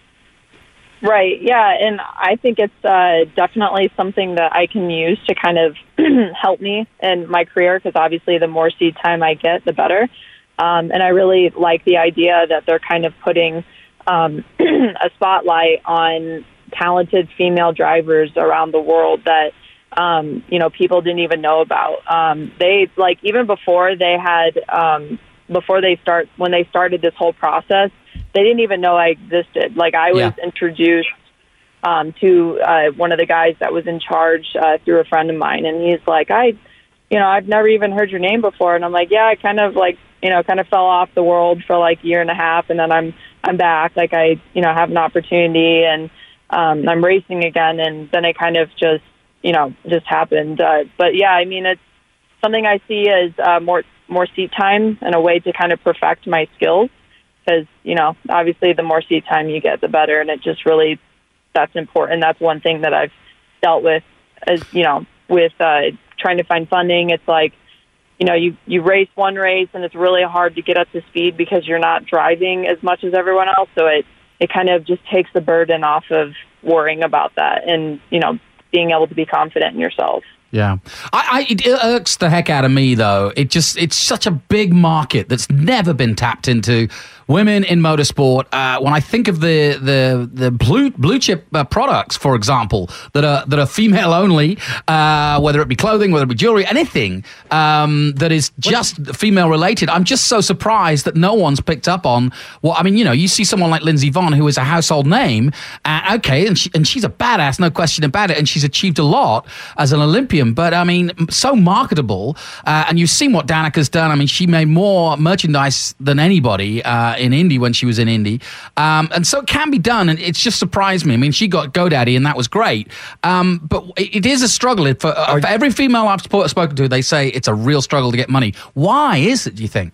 M: Right, yeah, and I think it's uh, definitely something that I can use to kind of help me in my career, because obviously the more seed time I get, the better. Um, and I really like the idea that they're kind of putting um, a spotlight on talented female drivers around the world that, um, you know, people didn't even know about. Um, they, like, even before they had, um, before they start, when they started this whole process, they didn't even know I existed. Like, I was
D: Yeah.
M: introduced um, to uh, one of the guys that was in charge uh, through a friend of mine, and he's like, I, you know, I've never even heard your name before. And I'm like, yeah, I kind of like, you know, kind of fell off the world for like a year and a half, and then I'm I'm back. Like, I, you know, have an opportunity, and um, I'm racing again, and then it kind of just, you know, just happened. Uh, but yeah, I mean, it's something I see as uh, more more seat time and a way to kind of perfect my skills. Because, you know, obviously the more seat time you get, the better. And it just really, that's important. That's one thing that I've dealt with, as, you know, with uh, trying to find funding. It's like, you know, you, you race one race and it's really hard to get up to speed because you're not driving as much as everyone else. So it, it kind of just takes the burden off of worrying about that and, you know, being able to be confident in yourself.
D: Yeah, I, I, it irks the heck out of me, though. It just, it's such a big market that's never been tapped into. Women in motorsport. Uh, when I think of the the the blue blue chip uh, products, for example, that are that are female only, uh, whether it be clothing, whether it be jewelry, anything um, that is just female related, I'm just so surprised that no one's picked up on. Well, I mean, you know, you see someone like Lindsey Vonn, who is a household name, uh, okay, and she, and she's a badass, no question about it, and she's achieved a lot as an Olympian. But I mean, so marketable, uh, and you've seen what Danica's done. I mean, she made more merchandise than anybody uh, in Indy when she was in Indy, um, and so it can be done. And it's just surprised me. I mean, she got GoDaddy, and that was great. Um, but it, it is a struggle for, uh, for every female I've sp- spoken to. They say it's a real struggle to get money. Why is it, do you think?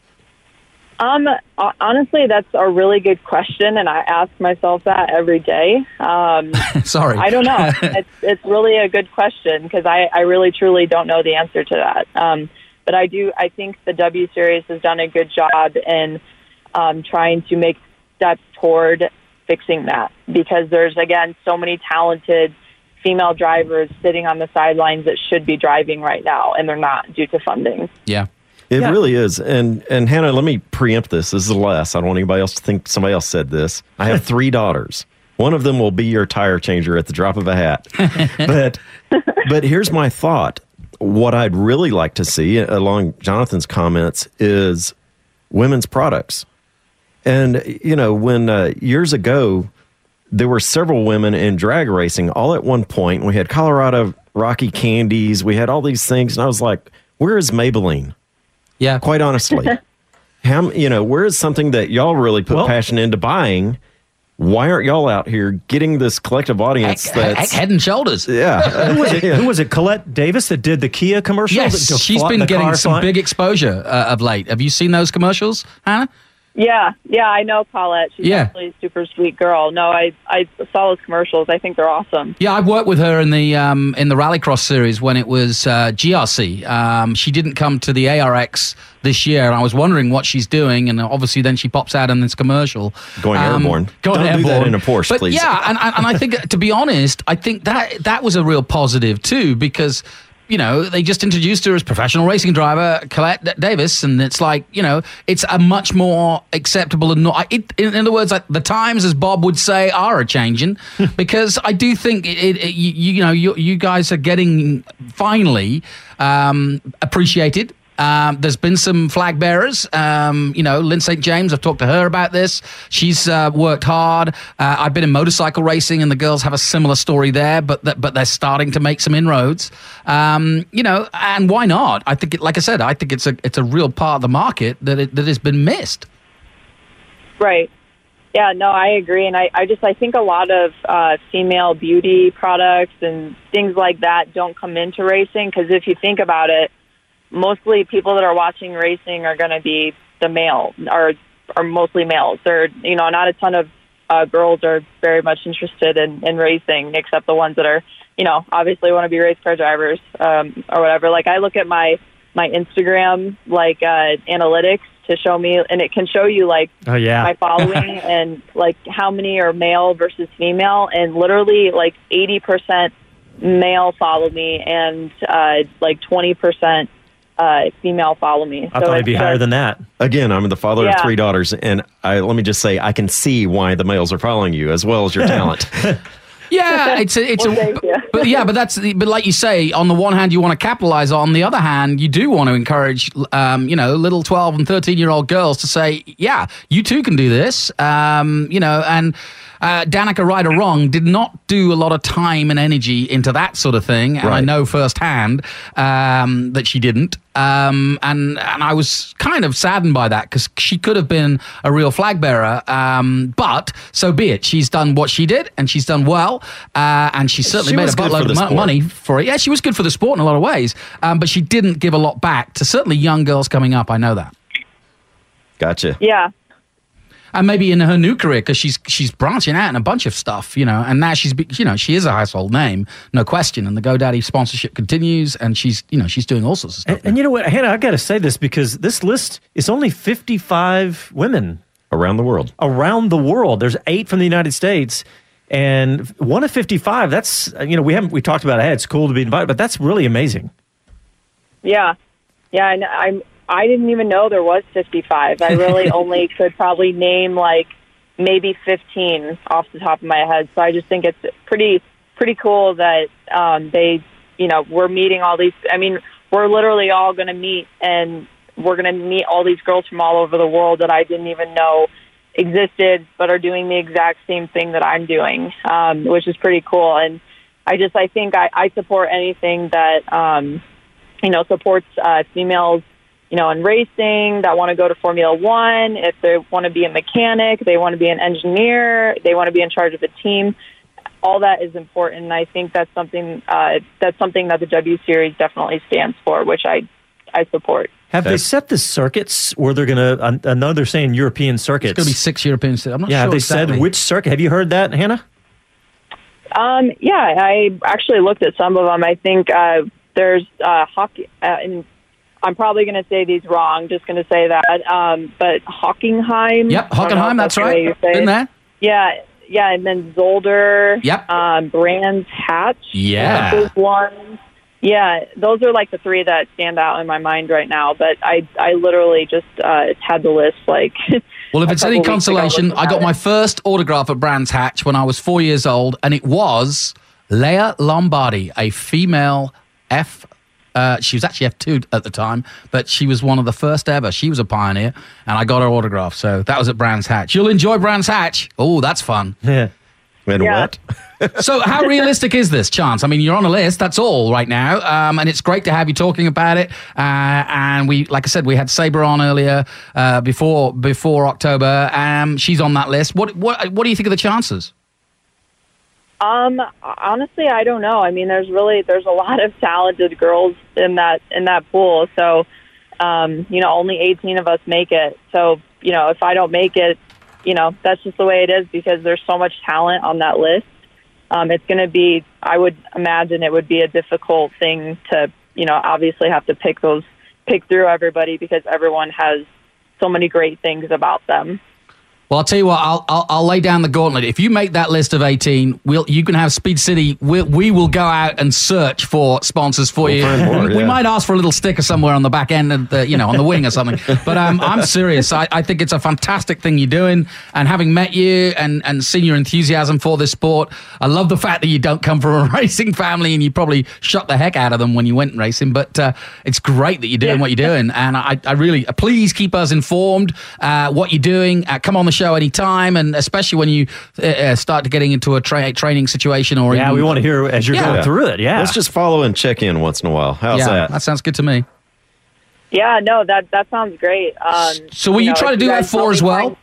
M: Um, honestly, that's a really good question, and I ask myself that every day. Um,
D: Sorry.
M: I don't know. it's it's really a good question because I, I really truly don't know the answer to that. Um, but I do. I think the W Series has done a good job in um, trying to make steps toward fixing that because there's again so many talented female drivers sitting on the sidelines that should be driving right now, and they're not due to funding.
D: Yeah.
C: It
B: Yeah.
C: really is. And and Hannah, let me preempt this. This is the last. I don't want anybody else to think somebody else said this. I have three daughters. One of them will be your tire changer at the drop of a hat. but but here's my thought. What I'd really like to see along Jonathan's comments is women's products. And, you know, when uh, years ago, there were several women in drag racing all at one point. We had Colorado Rocky Candies. We had all these things. And I was like, where is Maybelline?
D: Yeah.
C: Quite honestly. How, you know, where is something that y'all really put
B: Well-
C: passion into buying? Why aren't y'all out here getting this collective audience
D: Heck,
C: that's...
D: heck, head and shoulders.
C: Yeah.
B: Who was it? Who was it? Colette Davis that did the Kia commercial?
D: Yes,
B: that- to
D: she's
B: fly-
D: been
B: the
D: getting
B: car
D: some
B: flying?
D: big exposure uh, of late. Have you seen those commercials, Hannah?
M: Yeah, yeah, I know Paulette. She's
D: Yeah.
M: actually a super sweet girl. No, I I saw those commercials. I think they're awesome.
D: Yeah, I've worked with her in the um, in the Rallycross series when it was uh, G R C. Um, she didn't come to the A R X this year, and I was wondering what she's doing. And obviously, then she pops out in this commercial,
C: Going
D: um,
C: airborne.
D: Going
C: Don't
D: airborne.
C: do that in a Porsche,
D: but
C: please.
D: yeah, and, and and I think to be honest, I think that that was a real positive too because. You know, they just introduced her as professional racing driver, Colette D- Davis, and it's like, you know, it's a much more acceptable and not. It, in other words, like the times, as Bob would say, are a changing, because I do think it, it, it, you, you know, you, you guys are getting finally um, appreciated Um, there's been some flag bearers. Um, you know, Lynn Saint James, I've talked to her about this. She's uh, worked hard. Uh, I've been in motorcycle racing, and the girls have a similar story there, but th- but they're starting to make some inroads. Um, you know, and why not? I think, it, like I said, I think it's a it's a real part of the market that it, that has been missed.
M: Right. Yeah, no, I agree. And I, I just, I think a lot of uh, female beauty products and things like that don't come into racing because if you think about it, mostly people that are watching racing are going to be the male or are mostly males. They're, you know, not a ton of uh, girls are very much interested in, in racing except the ones that are, you know, obviously want to be race car drivers um, or whatever. Like I look at my, my Instagram, like uh, analytics, to show me, and it can show you like
B: oh, yeah.
M: my following and like how many are male versus female, and literally like eighty percent male follow me and uh, like twenty percent uh, female follow me.
B: I so thought it'd be higher uh, than that.
C: Again, I'm the father
M: yeah.
C: of three daughters, and I let me just say I can see why the males are following you as well as your talent.
D: Yeah, it's a, it's well, a, but, but yeah, but that's, but like you say, on the one hand, you want to capitalize on the other hand, you do want to encourage, um, you know, little twelve and thirteen year old girls to say, yeah, you too can do this, um, you know, and uh, Danica, right or wrong, did not do a lot of time and energy into that sort of thing, and right. I know firsthand um, that she didn't. Um, and and I was kind of saddened by that because she could have been a real flag bearer. Um, but so be it. She's done what she did, and she's done well. Uh, and she certainly
C: she
D: made a buttload of mo- money for it. Yeah, she was good for the sport in a lot of ways. Um, but she didn't give a lot back to certainly young girls coming up. I know that.
C: Gotcha.
M: Yeah.
D: And maybe in her new career, because she's she's branching out in a bunch of stuff, you know, and now she's, you know, she is a household name, no question. And the GoDaddy sponsorship continues, and she's, you know, she's doing all sorts of stuff.
B: And, and you know what, Hannah, I got to say this because this list is only fifty-five women
C: around the world.
B: Around the world, there's eight from the United States, and one of fifty-five. That's, you know, we haven't we talked about it. It's cool to be invited, but that's really amazing.
M: Yeah, yeah, and I'm. I didn't even know there was fifty-five. I really only could probably name like maybe fifteen off the top of my head. So I just think it's pretty pretty cool that um, they, you know, we're meeting all these. I mean, we're literally all going to meet, and we're going to meet all these girls from all over the world that I didn't even know existed, but are doing the exact same thing that I'm doing, um, which is pretty cool. And I just, I think I, I support anything that, um, you know, supports uh, females, you know, in racing, that want to go to Formula One, if they want to be a mechanic, they want to be an engineer, they want to be in charge of a team. All that is important, and I think that's something uh, that's something that the W Series definitely stands for, which I I support.
B: Have they set the circuits where they're going to? I know they're saying European circuits.
D: It's going to be six European circuits. I'm not
B: yeah,
D: sure.
B: Have they
D: exactly.
B: said which circuit? Have you heard that, Hannah?
M: Um, yeah, I actually looked at some of them. I think uh, there's uh, hockey, uh, and I'm probably going to say these wrong. Just going to say that, um, but Hockenheim.
D: Yep, Hockenheim. That's, that's right. Been there.
M: Yeah, yeah, and then Zolder.
D: Yep.
M: Um, Brands Hatch.
D: Yeah.
M: Those ones. Yeah, those are like the three that stand out in my mind right now. But I, I literally just uh, had the list like.
D: Well, if it's any consolation, I got my first autograph at Brands Hatch when I was four years old, and it was Leia Lombardi, a female F. Uh, she was actually F two at the time, but she was one of the first ever. She was a pioneer, and I got her autograph. So that was at Brands Hatch. You'll enjoy Brands Hatch. Oh, that's fun.
B: Yeah.
C: And
M: yeah.
C: what?
D: So how realistic is this, Chance? I mean, you're on a list, that's all right now, um, and it's great to have you talking about it. Uh, and we, like I said, we had Sabre on earlier uh, before before October. Um, she's on that list. What what what do you think of the chances?
M: Um, honestly, I don't know. I mean, there's really there's a lot of talented girls in that in that pool. So, um, you know, only eighteen of us make it. So, you know, if I don't make it, you know, that's just the way it is because there's so much talent on that list. Um, it's going to be, I would imagine it would be a difficult thing to, you know, obviously have to pick those, pick through everybody because everyone has so many great things about them.
D: Well, I'll tell you what. I'll, I'll I'll lay down the gauntlet. If you make that list of eighteen, we'll you can have Speed City. We we will go out and search for sponsors for
C: We'll
D: you.
C: find more,
D: we
C: yeah.
D: might ask for a little sticker somewhere on the back end of the, you know, on the wing or something. But um, I'm serious. I, I think it's a fantastic thing you're doing. And having met you and and seen your enthusiasm for this sport, I love the fact that you don't come from a racing family and you probably shot the heck out of them when you went racing. But uh, it's great that you're doing
M: Yeah.
D: what you're doing. And I I really please keep us informed uh, what you're doing. Uh, come on the show anytime, and especially when you uh, start to getting into a tra- training situation. Or
B: Yeah,
D: even,
B: we want to hear as you're
D: Yeah.
B: going through it. Yeah.
C: Let's just follow and check in once in a while. How's
D: yeah,
C: that?
D: that sounds good to me.
M: Yeah, no, that that sounds great. Um,
D: So will you,
M: know,
D: try to
M: if
D: do that
M: guys
D: for
M: help
D: as
M: me
D: well?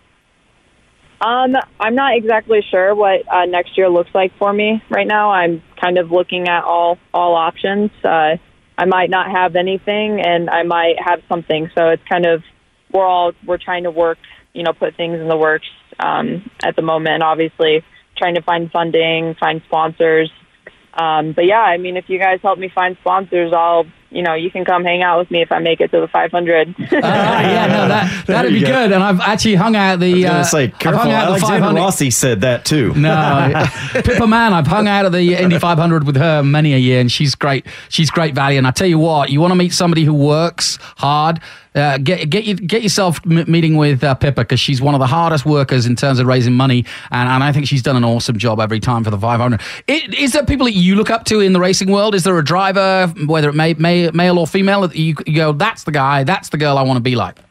M: find- Um, I'm not exactly sure what uh, next year looks like for me right now. I'm kind of looking at all all options. Uh, I might not have anything, and I might have something. So it's kind of we're all we're trying to work, you know, put things in the works um, at the moment. Obviously, trying to find funding, find sponsors. Um, but yeah, I mean, if you guys help me find sponsors, I'll, you know, you can come hang out with me if I make it to the five hundred.
D: Uh, yeah, no, that,
C: There
D: that'd
C: you
D: be
C: go.
D: good. And I've actually hung out the.
C: I was gonna
D: uh,
C: say,
D: I've
C: careful.
D: hung out the five
C: Alexander
D: hundred.
C: Rossi said that too.
D: No, Pippa Man, I've hung out at the Indy five hundred with her many a year, and she's great. She's great value. And I tell you what, you want to meet somebody who works hard. Uh, get get you, get yourself m- meeting with uh, Pippa, because she's one of the hardest workers in terms of raising money, and, and I think she's done an awesome job every time for the five hundred. It, is there people that you look up to in the racing world? Is there a driver, whether it may, may male or female, that you, you go, that's the guy, that's the girl I want to be like?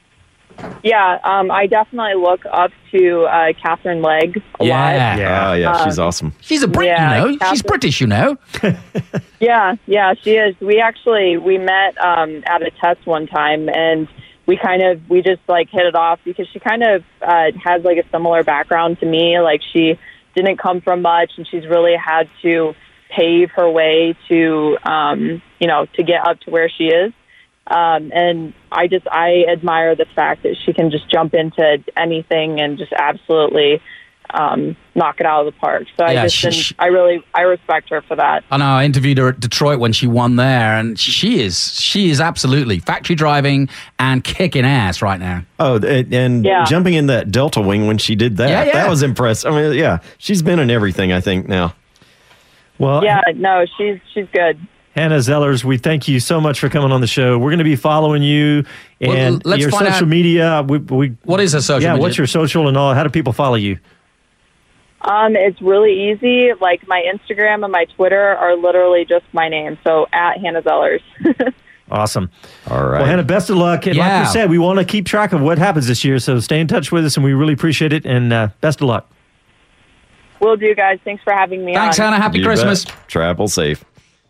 M: Yeah, um, I definitely look up to uh, Catherine Legg a lot.
C: Yeah, yeah, she's
M: Um,
C: awesome.
D: She's a Brit,
M: Yeah,
D: you know. She's
M: Catherine-
D: British, you know.
M: Yeah, yeah, she is. We actually we met um, at a test one time, and we kind of we just like hit it off because she kind of uh, has like a similar background to me. Like she didn't come from much, and she's really had to pave her way to um, you know to get up to where she is. Um, and I just I admire the fact that she can just jump into anything and just absolutely um, knock it out of the park. So I
D: Yeah,
M: just
D: she-
M: and
D: she-
M: I really I respect her for that.
D: I know. I interviewed her at Detroit when she won there, and she is she is absolutely factory driving and kicking ass right now.
C: Oh, and, and
M: Yeah.
C: jumping in that Delta wing when she did that,
D: Yeah, yeah.
C: that was impressive. I mean, yeah, she's been in everything, I think, now.
B: Well,
M: Yeah, no, she's she's good.
B: Hannah Zellers, we thank you so much for coming on the show. We're going to be following you
D: Well,
B: and
D: let's
B: your
D: find
B: social
D: out-
B: media. We, we,
D: What is her social
B: yeah,
D: media?
B: what's your social and all? How do people follow you?
M: Um, it's really easy. Like my Instagram and my Twitter are literally just my name. So at Hannah Zellers.
B: Awesome.
C: All right.
B: Well, Hannah, best of luck. And like
D: Yeah.
B: we said, we want to keep track of what happens this year. So stay in touch with us, and we really appreciate it. And uh, best of luck.
M: Will do, guys. Thanks for having me
D: Thanks,
M: on.
D: Hannah. Happy
C: You
D: Christmas.
C: bet. Travel safe.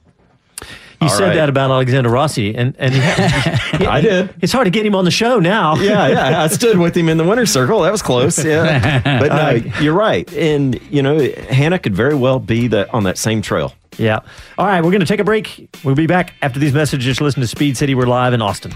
B: You
C: All
B: said
C: right.
B: that about Alexander Rossi, and, and he,
C: I did.
B: It's hard to get him on the show now.
C: Yeah, yeah. I stood with him in the winner's circle. That was close. Yeah. But no, you're right. And, you know, Hannah could very well be that on that same trail.
B: Yeah. All right, we're going to take a break. We'll be back after these messages. Listen to Speed City. We're live in Austin.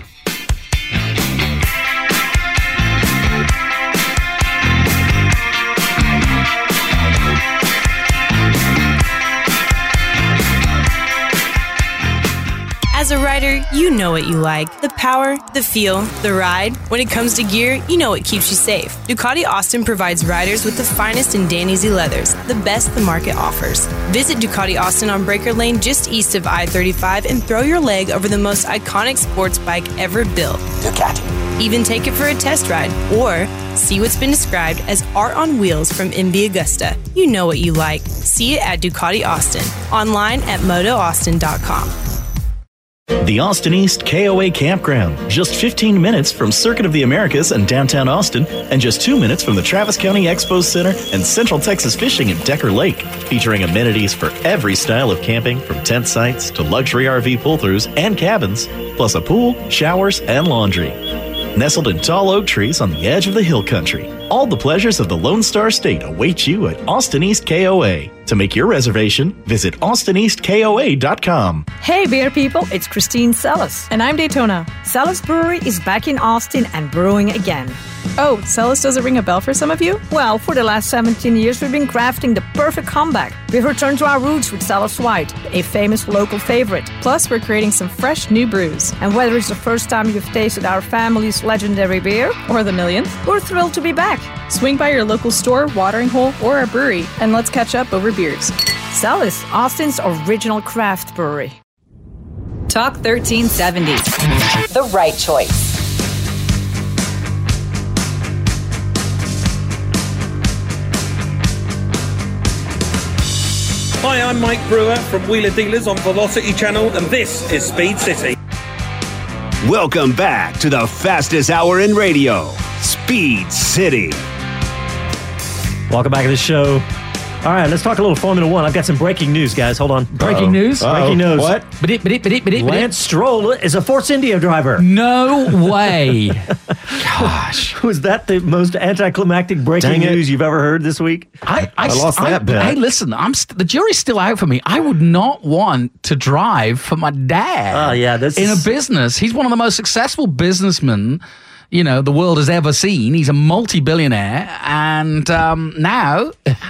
P: As a rider, you know what you like. The power, the feel, the ride. When it comes to gear, you know what keeps you safe. Ducati Austin provides riders with the finest in Dan Easy leathers, the best the market offers. Visit Ducati Austin on Breaker Lane just east of I thirty-five and throw your leg over the most iconic sports bike ever built. Ducati. Even take it for a test ride or see what's been described as art on wheels from M B Augusta. You know what you like. See it at Ducati Austin. Online at moto austin dot com.
H: The Austin East K O A Campground, just fifteen minutes from Circuit of the Americas and downtown Austin, and just two minutes from the Travis County Expo Center and Central Texas Fishing at Decker Lake, featuring amenities for every style of camping, from tent sites to luxury R V pull-throughs and cabins, plus a pool, showers, and laundry. Nestled in tall oak trees on the edge of the hill country, all the pleasures of the Lone Star State await you at Austin East K O A. To make your reservation, visit austin east k o a dot com.
F: Hey, beer people, it's Christine Sellis.
G: And I'm Daytona.
F: Sellis Brewery is back in Austin and brewing again.
G: Oh, Celis doesn't ring a bell for some of you?
F: Well, for the last seventeen years, we've been crafting the perfect comeback. We've returned to our roots with Celis White, a famous local favorite.
G: Plus, we're creating some fresh new brews.
F: And whether it's the first time you've tasted our family's legendary beer,
G: or the millionth,
F: we're thrilled to be back.
G: Swing by your local store, watering hole, or our brewery, and let's catch up over beers.
F: Celis, Austin's original craft brewery.
Q: Talk thirteen seventy. The right choice.
R: Hi, I'm Mike Brewer from Wheeler Dealers on Velocity Channel, and this is Speed City.
A: Welcome back to the fastest hour in radio, Speed City.
B: Welcome back to the show. All right, let's talk a little Formula One. I've got some breaking news, guys. Hold on.
D: Breaking Uh-oh. news? Uh-oh.
B: Breaking news.
D: What? Ba-dip, ba-dip, ba-dip, ba-dip,
B: Lance Stroll is a Force India driver.
D: No way. Gosh.
B: Was that the most anticlimactic breaking
C: Dang
B: news
C: it.
B: you've ever heard this week?
D: I, I,
C: I lost
D: I,
C: that bet.
D: Hey, listen, I'm st- the jury's still out for me. I would not want to drive for my dad.
B: Oh, yeah. This
D: in
B: is...
D: a business. He's one of the most successful businessmen, you know, the world has ever seen. He's a multi-billionaire, and um, now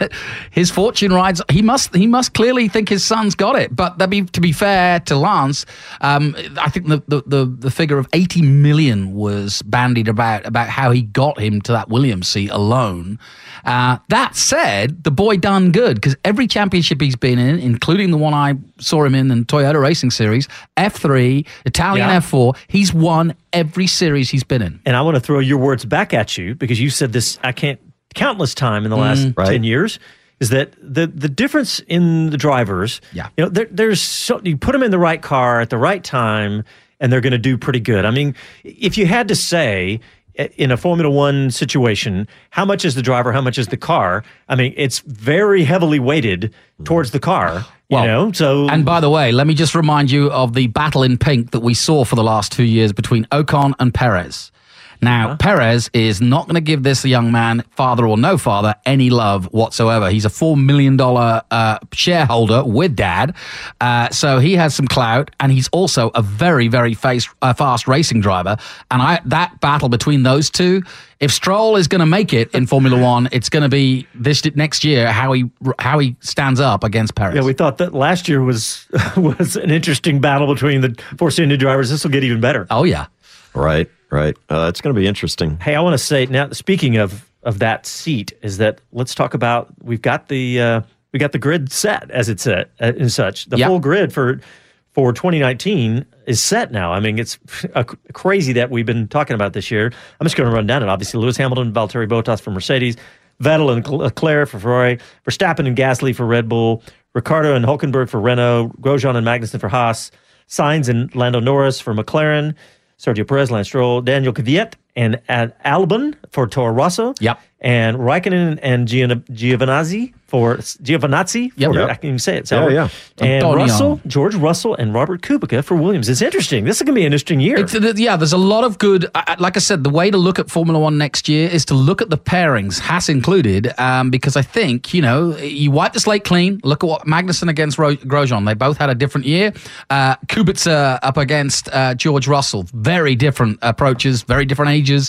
D: his fortune rides. He must. He must clearly think his son's got it. But that be, to be fair to Lance, um, I think the, the the the figure of eighty million was bandied about about how he got him to that Williams seat alone. Uh, that said, the boy done good, because every championship he's been in, including the one I saw him in the Toyota Racing Series, F three, Italian
B: Yeah.
D: F four, he's won every series he's been in.
B: And I want to throw your words back at you, because you said this, I can't, countless time in the last
D: Mm.
C: Right.
B: ten years, is that the the difference in the drivers,
D: Yeah.
B: you know, there, there's so, you put them in the right car at the right time, and they're going to do pretty good. I mean, if you had to say, in a Formula One situation, how much is the driver, how much is the car? I mean, it's very heavily weighted towards the car, you
D: Well,
B: know? So,
D: And by the way, let me just remind you of the battle in pink that we saw for the last two years between Ocon and Perez. Now,
B: Uh-huh.
D: Perez is not going to give this young man, father or no father, any love whatsoever. He's a four million dollars uh, shareholder with dad. Uh, so he has some clout, and he's also a very, very face, uh, fast racing driver. And I, that battle between those two, if Stroll is going to make it in Formula One, it's going to be this next year how he how he stands up against Perez.
B: yeah, we thought that last year was was an interesting battle between the Force India drivers. This will get even better.
D: Oh, yeah.
C: Right, right. Uh, it's going to be interesting.
B: Hey, I want to say now. Speaking of of that seat, is that let's talk about we've got the uh, we got the grid set as it's set uh, and such. The
D: Yep.
B: full grid for for twenty nineteen is set now. I mean, it's uh, crazy that we've been talking about this year. I'm just going to run down it. Obviously, Lewis Hamilton, Valtteri Bottas for Mercedes, Vettel and Leclerc for Ferrari, Verstappen and Gasly for Red Bull, Ricciardo and Hülkenberg for Renault, Grosjean and Magnussen for Haas, Sainz and Lando Norris for McLaren, Sergio Perez, Lance Stroll, Daniel Kvyat and uh, Albon for Toro Rosso.
D: Yep.
B: And Raikkonen and Gian- Giovinazzi for Giovinazzi.
D: Yep.
B: For,
D: Yep.
B: I can even say it.
C: Yeah, yeah.
B: And
D: Antonio.
B: Russell, George Russell, and Robert Kubica for Williams. It's interesting. This is going to be an interesting year.
D: It's, uh, yeah, there's a lot of good. Uh, like I said, the way to look at Formula One next year is to look at the pairings, Haas included, um, because I think, you know, you wipe the slate clean. Look at what Magnussen against Ro- Grosjean. They both had a different year. Uh, Kubica up against uh, George Russell. Very different approaches, very different ages.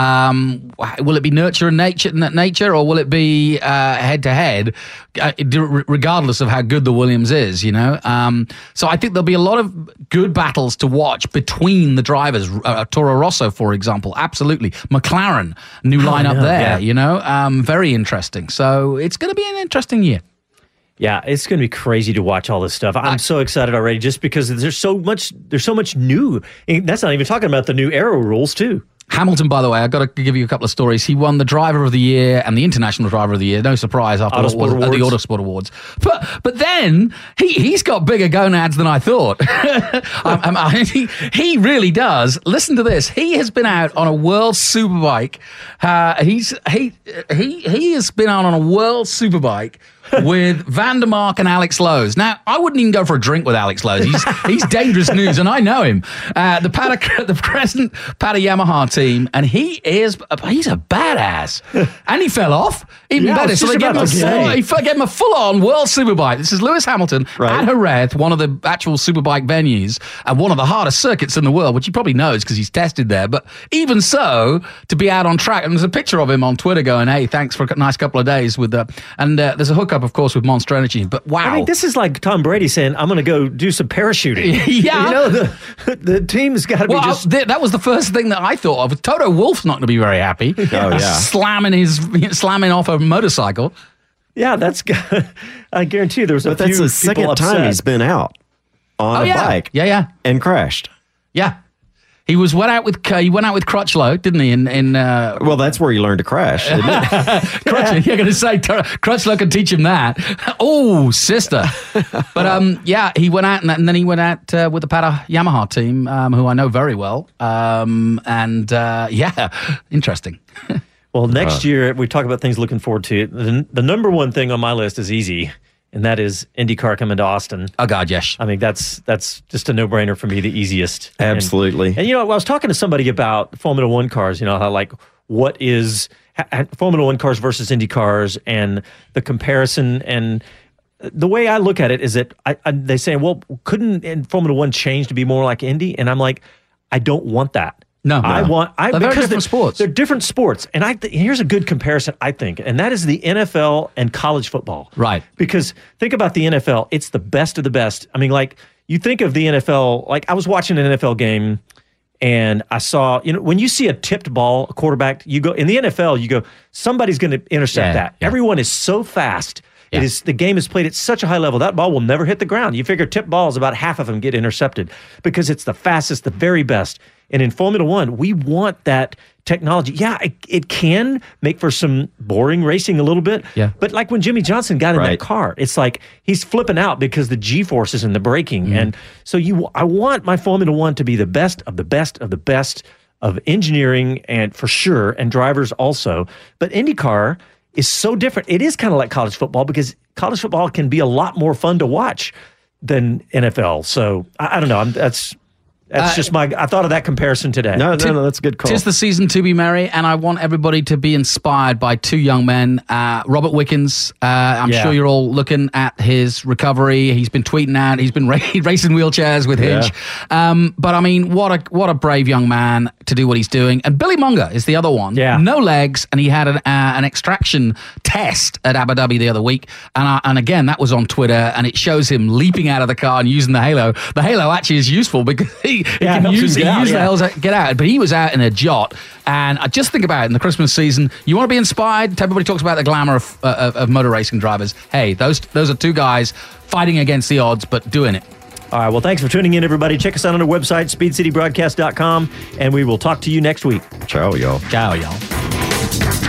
D: Um, will it be nurture and nature, n- nature or will it be uh, head-to-head, uh, regardless of how good the Williams is, you know? Um, so I think there'll be a lot of good battles to watch between the drivers. Uh, Toro Rosso, for example, absolutely. McLaren, new lineup
B: know,
D: there,
B: yeah.
D: you know? Um, very interesting. So it's going to be an interesting year.
B: Yeah, it's going to be crazy to watch all this stuff. I'm so excited already, just because there's so much. There's so much new. And that's not even talking about the new aero rules too.
D: Hamilton, by the way, I've got to give you a couple of stories. He won the Driver of the Year and the International Driver of the Year. No surprise after
B: Autosport
D: what was at the
B: Awards.
D: Autosport Awards. But but then he he's got bigger gonads than I thought. um, um, he, he really does. Listen to this. He has been out on a World Superbike. Uh, he's he he he has been out on a World Superbike with Van der Mark and Alex Lowe's. Now, I wouldn't even go for a drink with Alex Lowe's. He's, he's dangerous news, and I know him. Uh, the Pata, the Crescent Pata Yamaha team, and he is a, he's a badass. And he fell off. Even
B: Yeah, I
D: better.
B: was
D: So
B: just
D: they gave him, a
B: about to
D: full,
B: say.
D: he f- gave him a full-on World Superbike. This is Lewis Hamilton
C: Right.
D: at Jerez, one of the actual Superbike venues, and one of the hardest circuits in the world, which he probably knows because he's tested there. But even so, to be out on track, and there's a picture of him on Twitter going, hey, thanks for a nice couple of days with the, and uh, there's a hookup, of course, with Monster Energy. But wow.
B: I mean, this is like Tom Brady saying, I'm going to go do some parachuting.
D: Yeah.
B: You know, the, the team's got to
D: Well,
B: be just...
D: th- that was the first thing that I thought of. Toto Wolff's not going to be very happy.
C: Oh, yeah.
D: Slamming his, slamming off a motorcycle.
B: Yeah, that's... I guarantee you there was a
C: But that's
B: few
C: the second
B: people
C: time
B: upset.
C: he's been out on
D: Oh,
C: a
D: yeah.
C: bike
D: Yeah, yeah.
C: and crashed.
D: Yeah. He was went out with uh, he went out with Crutchlow, didn't he? In in uh,
C: Well, that's where you learn to crash, isn't it?
D: Crutchlow, you're going to say Tur- Crutchlow can teach him that. Oh, sister! But um, yeah, he went out and, and then he went out uh, with the Pata Yamaha team, um, who I know very well. Um, and uh, yeah, interesting.
B: Well, next
C: Uh.
B: year, we talk about things looking forward to. The, the number one thing on my list is easy, and that is IndyCar coming to Austin.
D: Oh, God, yes.
B: I mean, that's that's just a no-brainer for me, the easiest. And-
C: Absolutely.
B: And, you know, I was talking to somebody about Formula One cars, you know, how like, what is ha- ha- Formula One cars versus Indy cars and the comparison. And the way I look at it is that I, I, they say, well, couldn't in Formula One change to be more like Indy? And I'm like, I don't want that.
D: No,
B: I
D: no.
B: want I
D: They're very
B: because
D: different
B: they're,
D: sports.
B: They're different sports, and I th- here's a good comparison I think, and that is the N F L and college football.
D: Right.
B: Because think about the N F L; it's the best of the best. I mean, like you think of the N F L, like I was watching an N F L game, and I saw, you know, when you see a tipped ball, a quarterback, you go in the N F L, you go, somebody's going to intercept
D: Yeah,
B: that.
D: yeah.
B: Everyone is so fast.
D: Yeah.
B: It is the game is played at such a high level that ball will never hit the ground. You figure tip balls, about half of them get intercepted because it's the fastest, the very best. And in Formula One, we want that technology. Yeah, it, it can make for some boring racing a little bit.
D: Yeah.
B: But like when Jimmy Johnson got in
C: Right.
B: that car, it's like he's flipping out because the G forces and the braking.
D: Mm-hmm.
B: And so you, I want my Formula One to be the best of the best of the best of engineering and for sure, and drivers also. But IndyCar is so different. It is kind of like college football because college football can be a lot more fun to watch than N F L. So I, I don't know. I'm, that's that's
D: Uh,
B: just my. I thought of that comparison today.
C: No, no, no, that's a good call.
D: Tis the season to be merry, and I want everybody to be inspired by two young men. Uh, Robert Wickens, uh, I'm
B: Yeah.
D: sure you're all looking at his recovery. He's been tweeting out. He's been ra- racing wheelchairs with Hinge. Um, but I mean, what a what a brave young man to do what he's doing. And Billy Munger is the other one.
B: Yeah.
D: No legs, and he had an, uh, an extraction test at Abu Dhabi the other week. And I, and again, that was on Twitter, and it shows him leaping out of the car and using the halo. The halo actually is useful because he, he
B: Yeah, it
D: can
B: helps
D: use,
B: him
D: he
B: get out,
D: use the
B: yeah.
D: halo to get out. But he was out in a jot. And I just think about it in the Christmas season. You want to be inspired? Everybody talks about the glamour of, uh, of, of motor racing drivers. Hey, those those are two guys fighting against the odds, but doing it.
B: All right. Well, thanks for tuning in, everybody. Check us out on our website, speed city broadcast dot com, and we will talk to you next week.
C: Ciao, y'all.
D: Ciao, y'all.